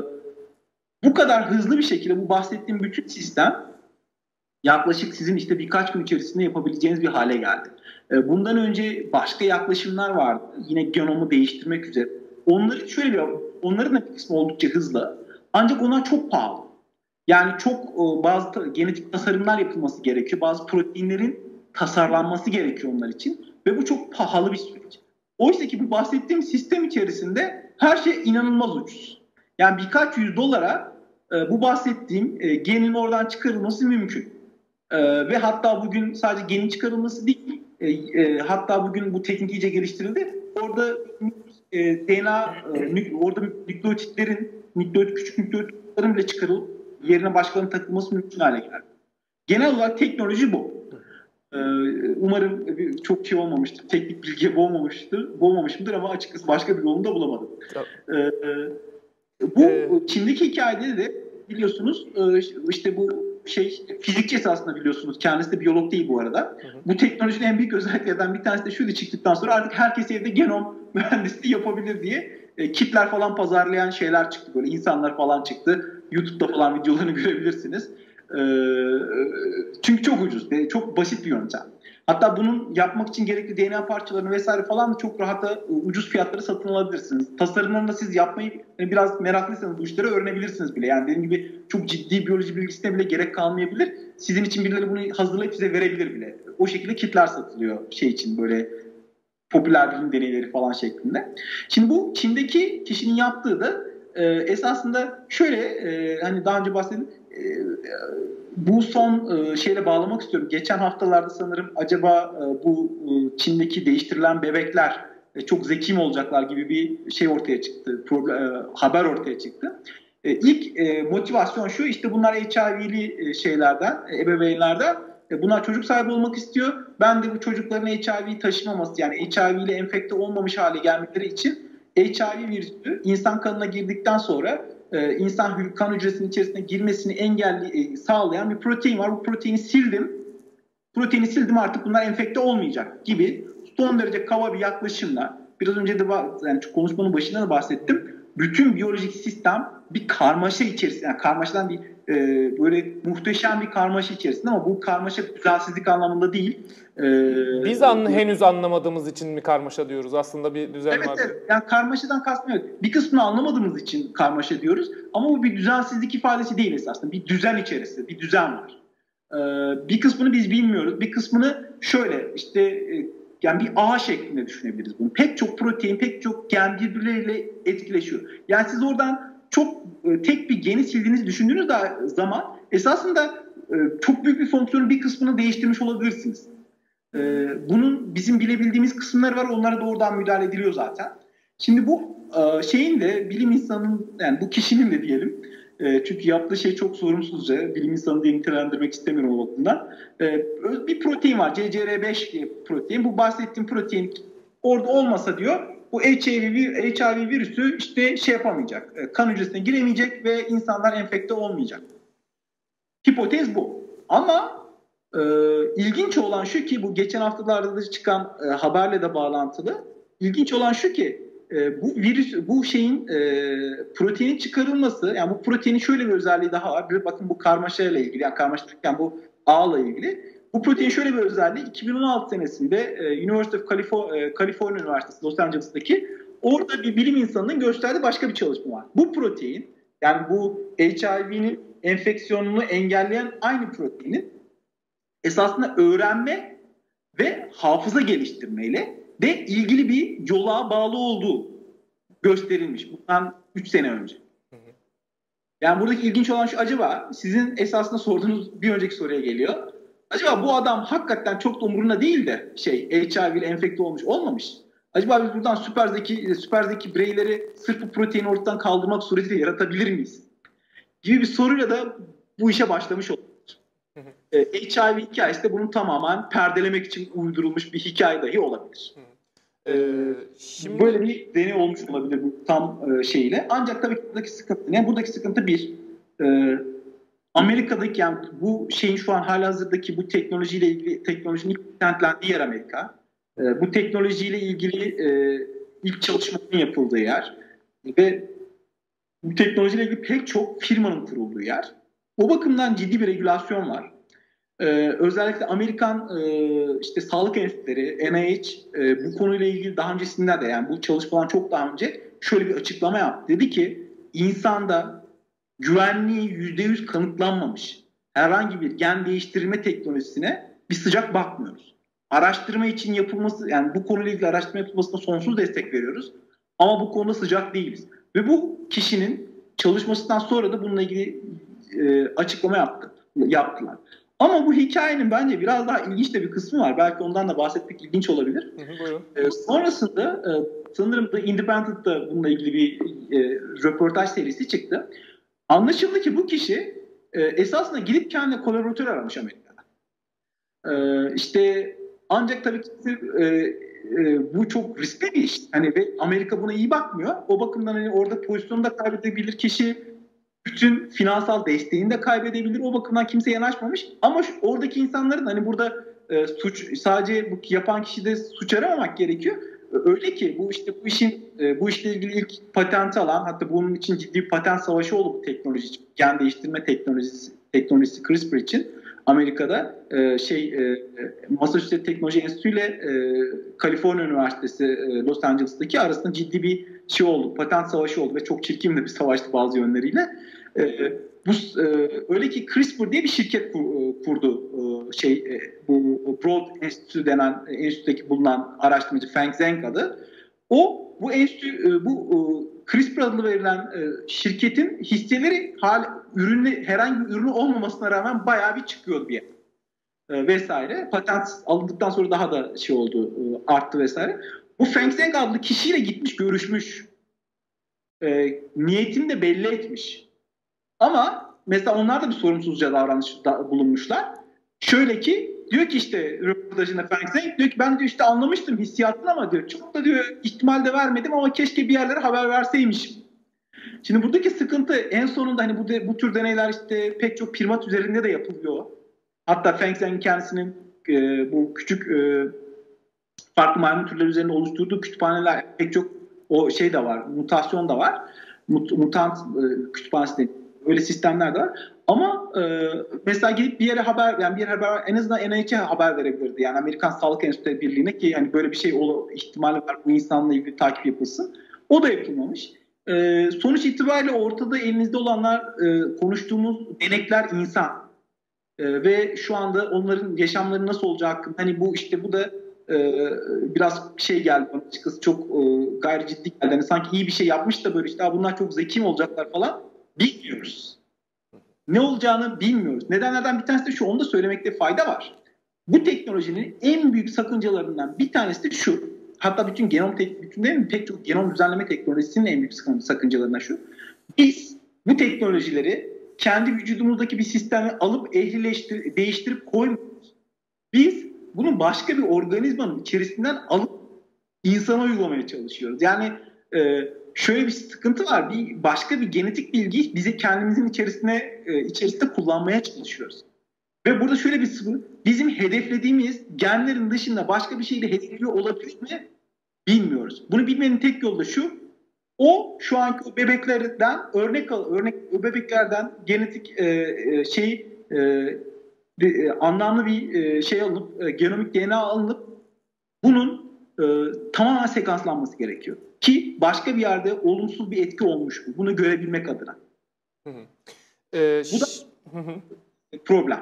bu kadar hızlı bir şekilde bu bahsettiğim bütün sistem yaklaşık sizin işte birkaç gün içerisinde yapabileceğiniz bir hale geldi. E, bundan önce başka yaklaşımlar vardı. Yine genomu değiştirmek üzere. Onların şöyle bir, onların da bir kısmı oldukça hızlı. Ancak onlar çok pahalı. Yani çok e, bazı ta, genetik tasarımlar yapılması gerekiyor. Bazı proteinlerin tasarlanması gerekiyor onlar için. Ve bu çok pahalı bir süreç. Oysa ki bu bahsettiğim sistem içerisinde her şey inanılmaz ucuz. Yani birkaç yüz dolara e, bu bahsettiğim e, genin oradan çıkarılması mümkün. E, ve hatta bugün sadece genin çıkarılması değil, e, e, hatta bugün bu teknik iyice geliştirildi. Orada e, D N A, e, orada nükleotitlerin, nükleotit, küçük nükleotitlerin bile çıkarılıp yerine başkalarının takılması mümkün hale geldi. Genel olarak teknoloji bu. Umarım çok şey olmamıştır, teknik bilgiye boğmamıştır, boğmamışımdır ama açıkçası başka bir yolunu da bulamadım. Ee, bu ee, Çin'deki hikayede de biliyorsunuz işte bu şey fizikçi esasında, biliyorsunuz kendisi de biyolog değil bu arada. Hı hı. Bu teknolojinin en büyük özelliklerinden bir tanesi de şuydu, çıktıktan sonra artık herkes evde genom mühendisliği yapabilir diye e, kitler falan pazarlayan şeyler çıktı, böyle insanlar falan çıktı. YouTube'da falan videolarını görebilirsiniz. Çünkü çok ucuz, çok basit bir yöntem. Hatta bunun yapmak için gerekli D N A parçalarını vesaire falan da çok rahat ucuz fiyatları satın alabilirsiniz. Tasarımlarını da siz yapmayı biraz meraklıysanız bu işleri öğrenebilirsiniz bile. Yani dediğim gibi çok ciddi biyoloji bilgisine bile gerek kalmayabilir. Sizin için birileri bunu hazırlayıp size verebilir bile. O şekilde kitler satılıyor şey için, böyle popüler bilim deneyleri falan şeklinde. Şimdi bu Çin'deki kişinin yaptığı da e, esasında şöyle e, hani daha önce bahsettim e, bu son e, şeyle bağlamak istiyorum. Geçen haftalarda sanırım acaba e, bu e, Çin'deki değiştirilen bebekler e, çok zeki mi olacaklar gibi bir şey ortaya çıktı. Problem, e, haber ortaya çıktı. E, ilk e, motivasyon şu, işte bunlar H I V'li e, şeylerden, e, ebeveynlerden. E, bunlar çocuk sahibi olmak istiyor. Ben de bu çocukların H I V taşımaması, yani H I V ile enfekte olmamış hale gelmeleri için H I V virüsü insan kanına girdikten sonra e, insan kan hücresinin içerisine girmesini engelli e, sağlayan bir protein var. Bu proteini sildim. Proteini sildim, artık bunlar enfekte olmayacak gibi son derece kaba bir yaklaşımla, biraz önce de yani konuşmanın başında da bahsettim. Bütün biyolojik sistem bir karmaşa içerisinde, yani karmaşadan bir e, böyle muhteşem bir karmaşa içerisinde, ama bu karmaşa düzensizlik anlamında değil. E, Biz an, henüz anlamadığımız için mi karmaşa diyoruz? Aslında bir düzen evet, var. Evet, yani karmaşadan kastım evet. Bir kısmını anlamadığımız için karmaşa diyoruz. Ama bu bir düzensizlik ifadesi değil esasında. Bir düzen içerisinde, bir düzen var. Ee, bir kısmını biz bilmiyoruz. Bir kısmını şöyle işte e, yani bir ağ şeklinde düşünebiliriz bunu. Pek çok protein, pek çok gen birbirleriyle etkileşiyor. Yani siz oradan çok e, tek bir geni sildiğinizi düşündüğünüz zaman esasında e, çok büyük bir fonksiyonun bir kısmını değiştirmiş olabilirsiniz. E, bunun bizim bilebildiğimiz kısımları var. Onlara doğrudan müdahale ediliyor zaten. Şimdi bu e, şeyin de bilim insanının, yani bu kişinin de diyelim, e, çünkü yaptığı şey çok sorumsuzca, bilim insanı diye nitelendirmek istemiyorum o bakımdan. E, bir protein var, C C R beş protein. Bu bahsettiğim protein orada olmasa diyor, bu H I V, H I V virüsü işte şey yapamayacak, e, kan hücresine giremeyecek ve insanlar enfekte olmayacak. Hipotez bu. Ama e, ilginç olan şu ki, bu geçen haftalarda da çıkan e, haberle de bağlantılı. İlginç olan şu ki, e, bu virüs, bu şeyin e, proteinin çıkarılması, yani bu proteinin şöyle bir özelliği daha var. Bir bakın, bu karmaşayla ilgili, yani karmaşayla bu ağla ilgili. Bu protein şöyle bir özelliği, iki bin on altı senesinde e, University of California, California Üniversitesi Los Angeles'taki, orada bir bilim insanının gösterdiği başka bir çalışma var. Bu protein, yani bu H I V'nin enfeksiyonunu engelleyen aynı proteinin esasında öğrenme ve hafıza geliştirmeyle de ilgili bir yola bağlı olduğu gösterilmiş. Bundan üç sene önce. Yani buradaki ilginç olan şu, acaba sizin esasında sorduğunuz bir önceki soruya geliyor. Acaba bu adam hakikaten çok da umurunda değil de şey H I V ile enfekte olmuş olmamış. Acaba biz buradan süper zeki, süper zeki bireyleri sırf bu proteini ortadan kaldırmak suretiyle yaratabilir miyiz? Gibi bir soruyla da bu işe başlamış olduk. H I V hikayesi de bunun tamamen perdelemek için uydurulmuş bir hikaye dahi olabilir. Ee, şimdi... Böyle bir deney olmuş olabilir bu tam e, şeyle. Ancak tabii ki buradaki sıkıntı ne? Buradaki sıkıntı bir, e, Amerika'daki, yani bu şeyin şu an halihazırdaki bu teknolojiyle ilgili, teknolojinin ilk patentlendiği yer Amerika. E, bu teknolojiyle ilgili e, ilk çalışmanın yapıldığı yer ve bu teknolojiyle ilgili pek çok firmanın kurulduğu yer. O bakımdan ciddi bir regülasyon var. Ee, özellikle Amerikan e, işte sağlık enstitüleri, N I H e, bu konuyla ilgili daha öncesinde de, yani bu çalışmadan çok daha önce şöyle bir açıklama yaptı. Dedi ki, insanda güvenliği yüzde yüz kanıtlanmamış herhangi bir gen değiştirme teknolojisine bir sıcak bakmıyoruz. Araştırma için yapılması, yani bu konuyla ilgili araştırma yapılmasına sonsuz destek veriyoruz. Ama bu konuda sıcak değiliz. Ve bu kişinin çalışmasından sonra da bununla ilgili e, açıklama yaptı, yaptılar. Ama bu hikayenin bence biraz daha ilginç de bir kısmı var. Belki ondan da bahsetmek ilginç olabilir. Hı hı, buyurun. E, sonrasında e, sanırım The Independent'da bununla ilgili bir e, röportaj serisi çıktı. Anlaşıldı ki bu kişi e, esasında gidip kendine kolaboratör aramış Amerika'da. E, işte ancak tabii ki e, e, bu çok riskli bir iş. Hani ve Amerika buna iyi bakmıyor. O bakımdan hani orada pozisyonu da kaybedebilir kişi. Bütün finansal desteğini de kaybedebilir. O bakımdan kimse yanaşmamış. Ama şu, oradaki insanların hani burada e, suç, sadece bu yapan kişide suç aramamak gerekiyor. Öyle ki bu işte bu işin e, bu işle ilgili ilk patenti alan, hatta bunun için ciddi bir patent savaşı oldu bu teknoloji için. Gen değiştirme teknolojisi teknolojisi CRISPR için Amerika'da e, şey e, Massachusetts Teknoloji Enstitüsü ile e, Kaliforniya Üniversitesi e, Los Angeles'taki arasında ciddi bir şey oldu. Patent savaşı oldu ve çok çirkin de bir savaştı bazı yönleriyle. E, bu e, öyle ki CRISPR diye bir şirket kur, kurdu e, şey e, bu Broad Enstitü denen enstitüdeki bulunan araştırmacı Feng Zheng adı. O bu enstitü e, bu e, CRISPR adlı verilen e, şirketin hisseleri hal, ürünü, herhangi bir ürünü olmamasına rağmen bayağı bir çıkıyordu bir yer. E, vesaire. Patent alındıktan sonra daha da şey oldu, e, arttı vesaire. Bu Feng Zheng adlı kişiyle gitmiş, görüşmüş. E, niyetini de belli etmiş. Ama mesela onlar da bir sorumsuzca davranışta bulunmuşlar. Şöyle ki diyor ki işte röportajında Feng Zheng diyor ki ben diyor işte anlamıştım hissiyatını ama diyor çok da diyor ihtimal de vermedim ama keşke bir yerlere haber verseymişim. Şimdi buradaki sıkıntı en sonunda hani bu, de, bu tür deneyler işte pek çok primat üzerinde de yapılıyor. Hatta Feng Zheng kendisinin e, bu küçük e, farklı maymun türleri üzerinde oluşturduğu kütüphaneler pek çok o şey de var, mutasyon da var. Mut, mutant e, kütüphanesi de öyle sistemler de var. Ama e, mesela gidip bir yere haber, yani bir yere haber, en azından N I H'e haber verebilirdi. Yani Amerikan Sağlık Enstitüleri Birliği'ne ki hani böyle bir şey ol, ihtimali var, bu insanla ilgili takip yapılsın. O da yapılmamış. E, sonuç itibariyle ortada elinizde olanlar, e, konuştuğumuz denekler insan. E, ve şu anda onların yaşamları nasıl olacağı hakkında hani bu işte bu da e, biraz şey geldi bana açıkçası çok e, gayri ciddi geldi. Yani sanki iyi bir şey yapmış da böyle işte bunlar çok zeki mi olacaklar falan bilmiyoruz. Ne olacağını bilmiyoruz. Nedenlerden bir tanesi de şu, onu da söylemekte fayda var. Bu teknolojinin en büyük sakıncalarından bir tanesi de şu. Hatta bütün genom bütün değil mi? Pek çok genom düzenleme teknolojisinin en büyük sakıncalarından şu. Biz bu teknolojileri kendi vücudumuzdaki bir sistemi alıp ehlileştirip değiştirip koymuyoruz. Biz bunu başka bir organizmanın içerisinden alıp insana uygulamaya çalışıyoruz. Yani e, şöyle bir sıkıntı var. Bir başka bir genetik bilgiyi bize kendimizin içerisine e, içerisinde kullanmaya çalışıyoruz. Ve burada şöyle bir sıkıntı. Bizim hedeflediğimiz genlerin dışında başka bir şeyi de hedefliyor olabilir mi? Bilmiyoruz. Bunu bilmenin tek yolu da şu. O şu anki o bebeklerden örnek al, örnek o bebeklerden genetik e, e, şey e, e, anlamlı bir e, şey alınıp e, genomik D N A alınıp bunun e, tamamen sekanslanması gerekiyor. Ki başka bir yerde olumsuz bir etki olmuş mu? Bunu görebilmek adına. Hı hı. Ee, Bu da hı hı. problem.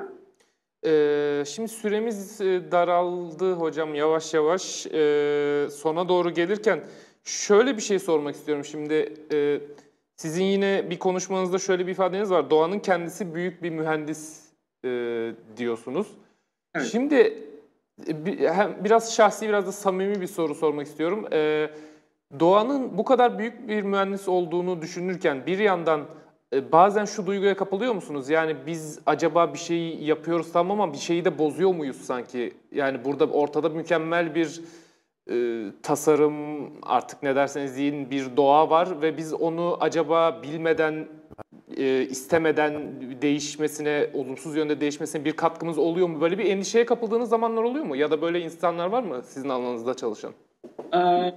Ee, şimdi süremiz daraldı hocam yavaş yavaş. Ee, sona doğru gelirken şöyle bir şey sormak istiyorum. Şimdi e, sizin yine bir konuşmanızda şöyle bir ifadeniz var. Doğanın kendisi büyük bir mühendis e, diyorsunuz. Evet. Şimdi e, hem biraz şahsi biraz da samimi bir soru sormak istiyorum. Ee, doğanın bu kadar büyük bir mühendis olduğunu düşünürken bir yandan bazen şu duyguya kapılıyor musunuz? Yani biz acaba bir şey yapıyoruz tamam ama bir şeyi de bozuyor muyuz sanki? Yani burada ortada mükemmel bir e, tasarım, artık ne derseniz deyin, bir doğa var ve biz onu acaba bilmeden, e, istemeden değişmesine, olumsuz yönde değişmesine bir katkımız oluyor mu? Böyle bir endişeye kapıldığınız zamanlar oluyor mu? Ya da böyle insanlar var mı sizin alanınızda çalışan? Ee,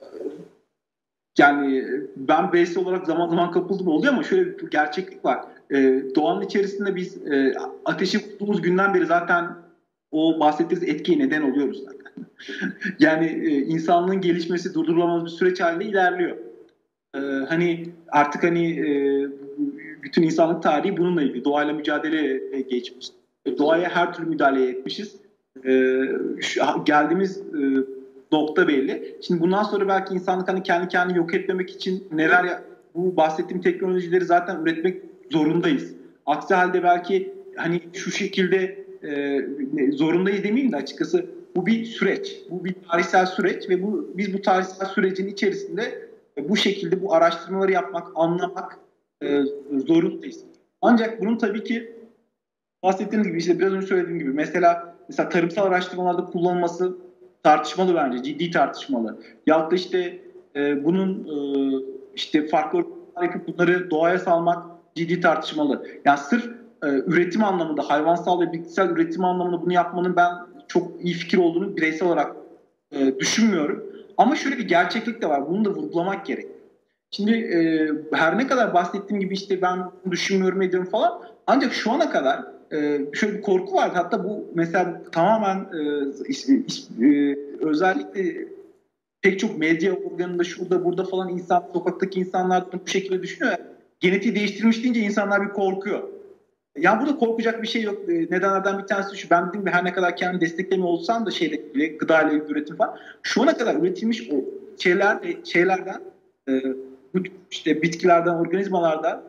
Yani ben bireysel olarak zaman zaman kapıldım oluyor ama şöyle bir gerçeklik var. Ee, doğanın içerisinde biz e, ateşi tuttuğumuz günden beri zaten o bahsettiğiniz etkiye neden oluyoruz zaten. Yani e, insanlığın gelişmesi durdurulamaz bir süreç halinde ilerliyor. Ee, hani artık hani e, bütün insanlık tarihi bununla ilgili. Doğayla mücadele geçmiş. Doğaya her türlü müdahale etmişiz. Ee, şu, geldiğimiz e, nokta belli. Şimdi bundan sonra belki insanlık hani kendi kendini yok etmemek için neler ya, bu bahsettiğim teknolojileri zaten üretmek zorundayız. Aksi halde belki hani şu şekilde e, zorundayız demeyeyim de açıkçası bu bir süreç. Bu bir tarihsel süreç ve bu biz bu tarihsel sürecin içerisinde e, bu şekilde bu araştırmaları yapmak, anlamak e, zorundayız. Ancak bunun tabii ki bahsettiğiniz gibi işte biraz önce söylediğim gibi mesela mesela tarımsal araştırmalarda kullanılması tartışmalı bence, ciddi tartışmalı. Ya da işte e, bunun e, işte farklı ortamlar yapıp bunları doğaya salmak ciddi tartışmalı. Yani sırf e, üretim anlamında, hayvansal ve bitkisel üretim anlamında bunu yapmanın ben çok iyi fikir olduğunu bireysel olarak e, düşünmüyorum. Ama şöyle bir gerçeklik de var. Bunu da vurgulamak gerek. Şimdi e, her ne kadar bahsettiğim gibi işte ben bunu düşünmüyorum ediyorum falan. Ancak şu ana kadar e, şöyle bir korku vardı. Hatta bu mesela tamamen e, işte, e, özellikle pek çok medya organında şurada burada falan insan, sokaktaki insanlar bu şekilde düşünüyor. Genetiği değiştirmiş deyince insanlar bir korkuyor. Yani burada korkacak bir şey yok. Nedenlerden bir tanesi şu. Ben dediğim gibi her ne kadar kendi destekleme olsam da şeyle bile, gıda ile üretim falan. Şu ana kadar üretilmiş o şeyler, şeylerden e, bu işte bitkilerden, organizmalardan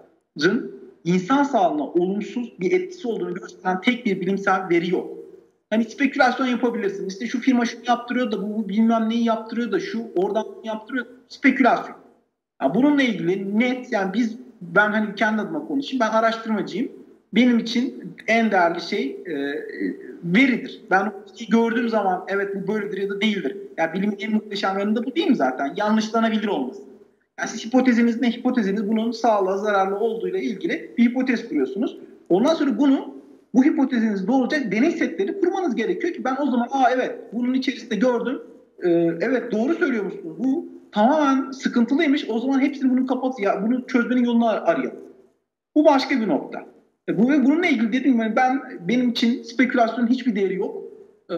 insan sağlığına olumsuz bir etkisi olduğunu gösteren tek bir bilimsel veri yok. Hani spekülasyon yapabilirsin. İşte şu firma şunu yaptırıyor da bu bilmem neyi yaptırıyor da şu oradan yaptırıyor. Spekülasyon. Yani bununla ilgili net, yani biz, ben hani kendi adıma konuşayım. Ben araştırmacıyım. Benim için en değerli şey e, veridir. Ben gördüğüm zaman evet bu böyledir ya da değildir. Yani bilimin en muhteşem yanında bu değil mi zaten? Yanlışlanabilir olması. Yani siz hipoteziniz ne? Hipoteziniz bunun sağlığa zararlı olduğuyla ilgili bir hipotez kuruyorsunuz. Ondan sonra bunu, bu hipoteziniz doğrulacak deney setleri kurmanız gerekiyor ki ben o zaman aa evet bunun içerisinde gördüm. Ee, evet doğru söylüyor musunuz? Bu tamamen sıkıntılıymış. O zaman hepsini bunu kapat ya, bunu çözmenin yolunu arayalım. Bu başka bir nokta. E, bu ve bununla ilgili dediğim gibi ben, benim için spekülasyonun hiçbir değeri yok. E,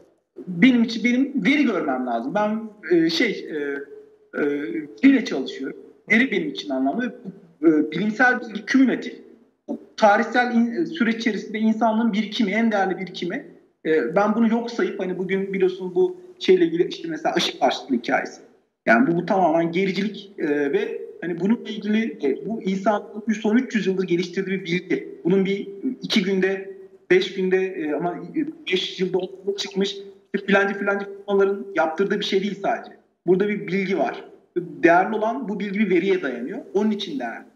benim için benim veri görmem lazım. Ben e, şey e, e, veriyle çalışıyorum. Veri benim için anlamlı. E, bilimsel bilgi kümülatif. Tarihsel in, süreç içerisinde insanlığın birikimi, en değerli birikimi. E, ben bunu yok sayıp hani bugün biliyorsunuz bu şeyle ilgili işte mesela aşı karşıtlığı hikayesi. Yani bu, bu tamamen gericilik e, ve hani bununla ilgili e, bu insanlığın son üç yüz yıldır geliştirdiği bir bilgi. Bunun bir iki günde, beş günde e, ama beş yılda ortaya çıkmış filanca filanca firmaların yaptırdığı bir şey değil sadece. Burada bir bilgi var. Değerli olan bu bilgi bir veriye dayanıyor. Onun için değerli.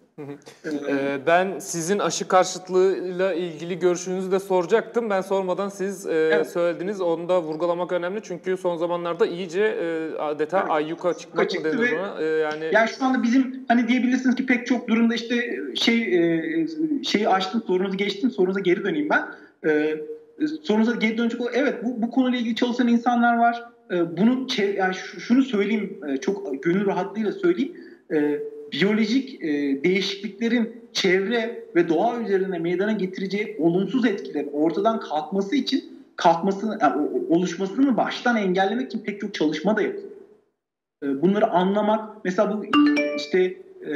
Ee, ben sizin aşı karşıtlığıyla ilgili görüşünüzü de soracaktım. Ben sormadan siz e, Evet. söylediniz. Onu da vurgulamak önemli. Çünkü son zamanlarda iyice e, adeta Evet. ayyuka çıkmak mı denir ve, buna? E, yani... yani şu anda bizim hani diyebilirsiniz ki pek çok durumda işte şey e, şeyi açtım, sorunuzu geçtim, sorunuza geri döneyim ben. E, sorunuza geri dönecek olarak evet bu, bu konuyla ilgili çalışan insanlar var. E, bunu yani şunu söyleyeyim, e, çok gönül rahatlığıyla söyleyeyim. E, biyolojik e, değişikliklerin çevre ve doğa üzerine meydana getireceği olumsuz etkilerin ortadan kalkması için kalkmasını, yani oluşmasını baştan engellemek için pek çok çalışma da yapılıyor. E, bunları anlamak, mesela bu işte e,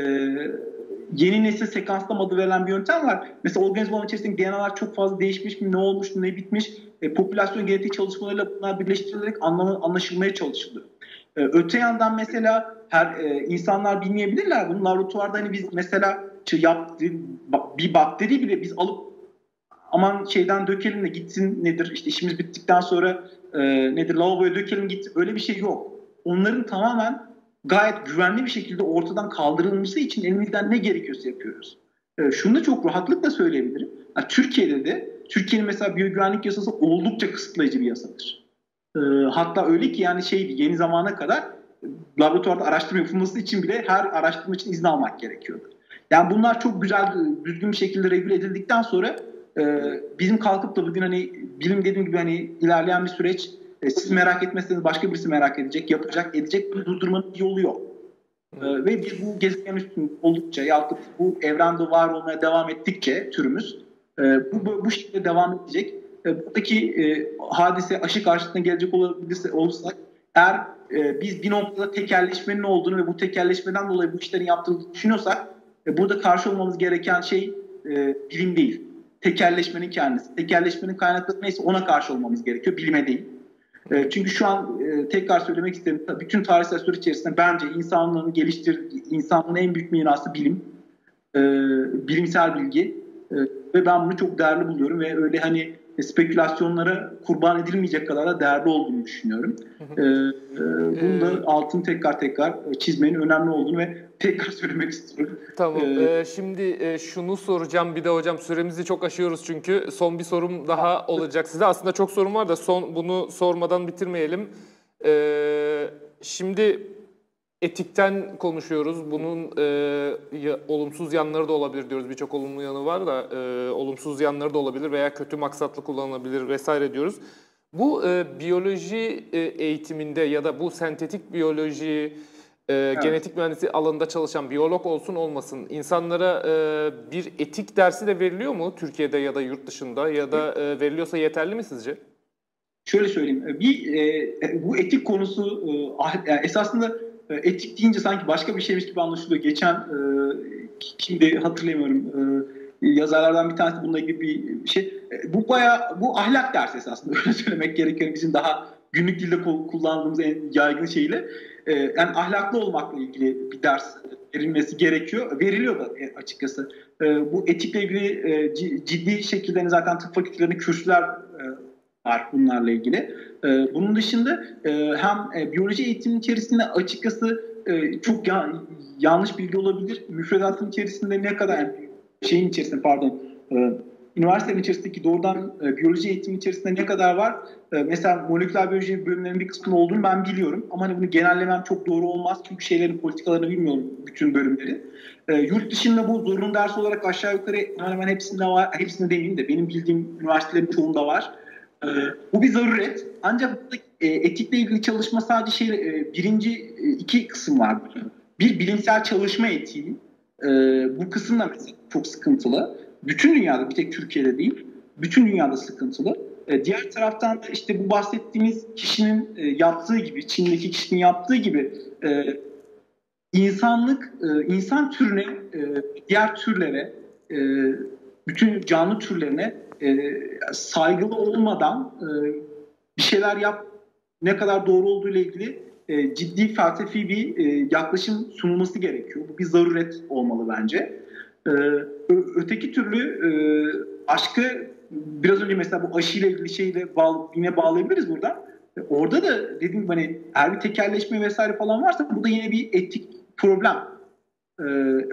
yeni nesil sekanslama adı verilen bir yöntem var. Mesela organizmanın içerisindeki D N A'lar çok fazla değişmiş mi, ne olmuş, ne bitmiş, e, popülasyon genetik çalışmalarıyla bunlar birleştirilerek anlamı, anlaşılmaya çalışılıyor. Öte yandan mesela her e, insanlar bilmeyebilirler. Bunu laboratuvarda hani biz mesela yaptı, bir bakteri bile biz alıp aman şeyden dökelim de gitsin nedir işte işimiz bittikten sonra e, nedir lavaboya dökelim git, öyle bir şey yok. Onların tamamen gayet güvenli bir şekilde ortadan kaldırılması için elimizden ne gerekiyorsa yapıyoruz. E, şunu da çok rahatlıkla söyleyebilirim. Yani Türkiye'de de Türkiye'nin mesela biyogüvenlik yasası oldukça kısıtlayıcı bir yasadır. E, hatta öyle ki yani şey yeni zamana kadar laboratuvarda araştırma yapılması için bile her araştırma için izin almak gerekiyordu. Yani bunlar çok güzel, düzgün bir şekilde regüle edildikten sonra e, bizim kalkıp da bugün hani bilim dediğim gibi hani ilerleyen bir süreç, e, siz merak etmezseniz başka birisi merak edecek, yapacak, edecek, bunu durdurmanın bir yolu yok. E, ve biz bu gezegen üstünde oldukça ya bu evrende var olmaya devam ettikçe türümüz e, bu, bu, bu şekilde devam edecek. E, buradaki e, hadise aşı karşısına gelecek olabilirse olursak eğer e, biz bir noktada tekelleşmenin olduğunu ve bu tekelleşmeden dolayı bu işlerin yaptığını düşünüyorsak e, burada karşı olmamız gereken şey e, bilim değil. Tekelleşmenin kendisi. Tekelleşmenin kaynakları neyse ona karşı olmamız gerekiyor. Bilime değil. E, çünkü şu an e, tekrar söylemek isterim. Bütün tarihsel süreç içerisinde bence insanlığın geliştirdiği, insanlığın en büyük mirası bilim. E, bilimsel bilgi. E, ve ben bunu çok değerli buluyorum ve öyle hani spekülasyonlara kurban edilmeyecek kadar da değerli olduğunu düşünüyorum. Hı hı. Ee, bunu da altını tekrar tekrar çizmenin önemli olduğunu ve tekrar söylemek istiyorum. Tamam. Ee, ee, şimdi e, şunu soracağım bir de hocam, süremizi çok aşıyoruz çünkü son bir sorum daha olacak size. Aslında çok sorum var da son bunu sormadan bitirmeyelim. Ee, şimdi etikten konuşuyoruz. Bunun e, ya, olumsuz yanları da olabilir diyoruz. Birçok olumlu yanı var da e, olumsuz yanları da olabilir veya kötü maksatlı kullanılabilir vesaire diyoruz. Bu e, biyoloji e, eğitiminde ya da bu sentetik biyoloji, e, evet. genetik mühendisliği alanında çalışan biyolog olsun olmasın insanlara e, bir etik dersi de veriliyor mu Türkiye'de ya da yurt dışında, ya da e, veriliyorsa yeterli mi sizce? Şöyle söyleyeyim. Bir e, bu etik konusu e, yani esasında etik deyince sanki başka bir şeymiş gibi anlaşılıyor. Geçen e, şimdi hatırlayamıyorum e, yazarlardan bir tanesi bununla ilgili bir şey. E, bu bayağı bu ahlak dersi esasında öyle söylemek gerekiyor. Bizim daha günlük dilde kullandığımız en yaygın şeyle. e, yani ahlaklı olmakla ilgili bir ders verilmesi gerekiyor. Veriliyor da açıkçası. E, bu etikle ilgili e, ciddi şekilde hani zaten tıp fakültelerinde kürsüler e, var bunlarla ilgili. E, bunun dışında e, hem e, biyoloji eğitiminin içerisinde açıkçası e, çok ya, yanlış bilgi olabilir. Müfredatın içerisinde ne kadar yani şeyin içerisinde pardon e, üniversitenin içerisindeki doğrudan e, biyoloji eğitimi içerisinde ne kadar var? E, mesela moleküler biyoloji bölümlerinin bir kısmında olduğunu ben biliyorum. Ama hani bunu genellemem çok doğru olmaz. Çünkü şeylerin politikalarını bilmiyorum bütün bölümleri. E, yurt dışında bu zorunlu ders olarak aşağı yukarı hemen hemen hepsinde var. Hepsinde demeyeyim de benim bildiğim üniversitelerin çoğunda var. E, bu bir zaruret. Ancak burada e, etikle ilgili çalışma sadece şey e, birinci e, iki kısım var. Bir bilimsel çalışma etiği. E, bu kısım da mesela çok sıkıntılı. Bütün dünyada, bir tek Türkiye'de değil, bütün dünyada sıkıntılı. E, diğer taraftan da işte bu bahsettiğimiz kişinin e, yaptığı gibi, Çin'deki kişinin yaptığı gibi e, insanlık, e, insan türüne, e, diğer türlere, e, bütün canlı türlerine e, saygılı olmadan e, bir şeyler yap, ne kadar doğru olduğu ile ilgili e, ciddi felsefi bir e, yaklaşım sunulması gerekiyor. Bu bir zaruret olmalı bence. Ee, öteki türlü e, aşkı biraz önce mesela bu aşıyla ilgili şeyle bağ, yine bağlayabiliriz burada. E, orada da dediğim gibi hani her bir tekelleşme vesaire falan varsa bu da yine bir etik problem. Ee,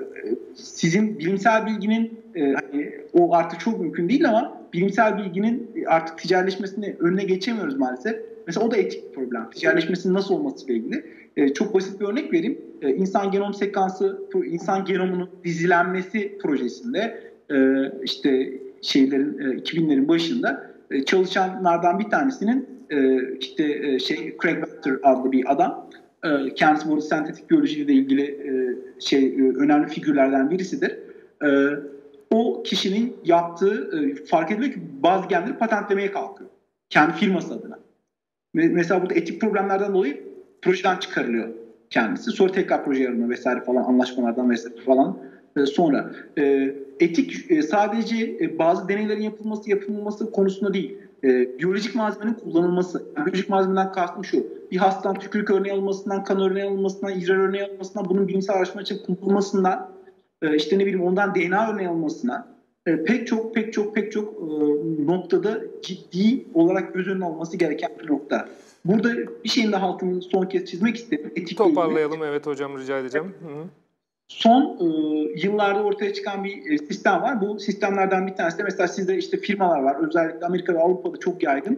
sizin bilimsel bilginin e, hani o artık çok mümkün değil ama bilimsel bilginin artık ticaretleşmesini önüne geçemiyoruz maalesef. Mesela o da etik bir problem. Ticaretleşmesinin nasıl olmasıyla ilgili. E, çok basit bir örnek vereyim. E, insan genom sekansı, insan genomunun dizilenmesi projesinde e, işte şeylerin e, iki binlerin başında e, çalışanlardan bir tanesinin e, işte e, şey Craig Venter adlı bir adam. E, kendisi bu sentetik biyolojiyle ilgili e, şey e, önemli figürlerden birisidir. E, o kişinin yaptığı e, fark ediliyor ki bazı genleri patentlemeye kalkıyor. Kendi firması adına. Mesela burada etik problemlerden dolayı projeden çıkarılıyor kendisi. Sonra tekrar proje yararına vesaire falan anlaşmalardan vesaire falan e, sonra. E, etik e, sadece e, bazı deneylerin yapılması yapılmaması konusunda değil. E, biyolojik malzemenin kullanılması. Yani biyolojik malzemeden kastım şu. Bir hastadan tükürük örneği alınmasından, kan örneği alınmasından, idrar örneği alınmasından, bunun bilimsel araştırma için kullanılmasından, e, işte ne bileyim ondan D N A örneği alınmasına e, pek çok pek çok pek çok e, noktada ciddi olarak göz önüne alınması gereken bir nokta. Burada bir şeyin de altını son kez çizmek istedim. Etik Toparlayalım ilgili. Evet hocam rica edeceğim. Hı-hı. Son e, yıllarda ortaya çıkan bir e, sistem var. Bu sistemlerden bir tanesi de mesela sizde işte firmalar var. Özellikle Amerika ve Avrupa'da çok yaygın.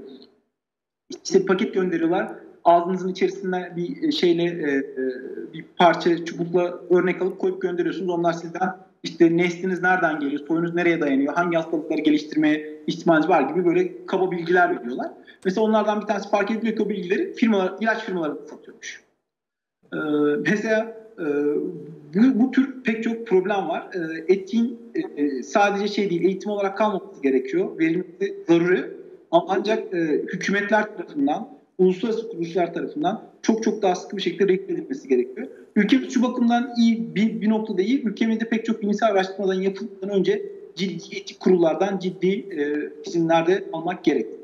İşte paket gönderiyorlar. Ağzınızın içerisinde bir şeyle e, bir parça çubukla örnek alıp koyup gönderiyorsunuz. Onlar sizden işte nesliniz nereden geliyor, soyunuz nereye dayanıyor, hangi hastalıkları geliştirmeye ihtimaliniz var gibi böyle kaba bilgiler veriyorlar. Mesela onlardan bir tanesi fark ediliyor ki o bilgileri firmalar, ilaç firmaları satıyormuş. Ee, mesela e, bu, bu tür pek çok problem var. Ee, etiğin e, sadece şey değil, eğitim olarak kalmaması gerekiyor. Verilmesi zaruri. Ancak e, hükümetler tarafından, uluslararası kuruluşlar tarafından çok çok daha sıkı bir şekilde regüle edilmesi gerekiyor. Ülkemiz şu bakımdan iyi bir, bir nokta değil. Ülkemizde pek çok bilimsel araştırmadan yapılmadan önce ciddi etik kurullardan ciddi e, izinler de almak gerekiyor.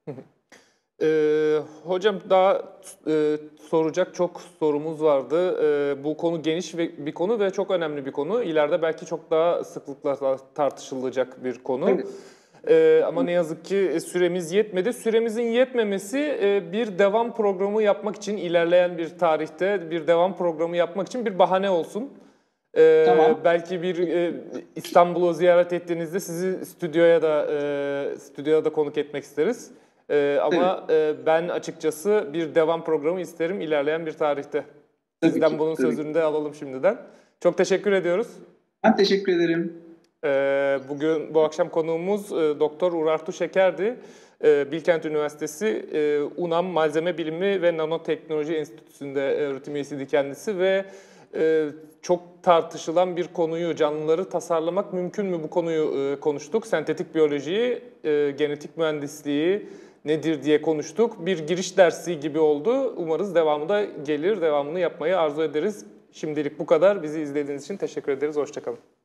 Ee, hocam daha e, soracak çok sorumuz vardı. E, bu konu geniş ve, bir konu ve çok önemli bir konu. İleride belki çok daha sıklıkla tartışılacak bir konu. Evet. Ee, ama ne yazık ki süremiz yetmedi. Süremizin yetmemesi e, bir devam programı yapmak için, ilerleyen bir tarihte bir devam programı yapmak için bir bahane olsun. Ee, tamam. Belki bir e, İstanbul'u ziyaret ettiğinizde sizi stüdyoya da e, stüdyoya da konuk etmek isteriz. Ee, ama evet. e, ben açıkçası bir devam programı isterim ilerleyen bir tarihte. Sizden tabii ki, bunun tabii sözünü de alalım şimdiden. Çok teşekkür ediyoruz. Ben teşekkür ederim. Ee, bugün bu akşam konuğumuz e, Doktor Urartu Şeker'di. E, Bilkent Üniversitesi e, UNAM Malzeme Bilimi ve Nanoteknoloji Enstitüsü'nde öğretim üyesiydi kendisi ve e, çok tartışılan bir konuyu, canlıları tasarlamak mümkün mü bu konuyu e, konuştuk. Sentetik biyolojiyi, e, genetik mühendisliği nedir diye konuştuk. Bir giriş dersi gibi oldu. Umarız devamı da gelir, devamını yapmayı arzu ederiz. Şimdilik bu kadar. Bizi izlediğiniz için teşekkür ederiz. Hoşça kalın.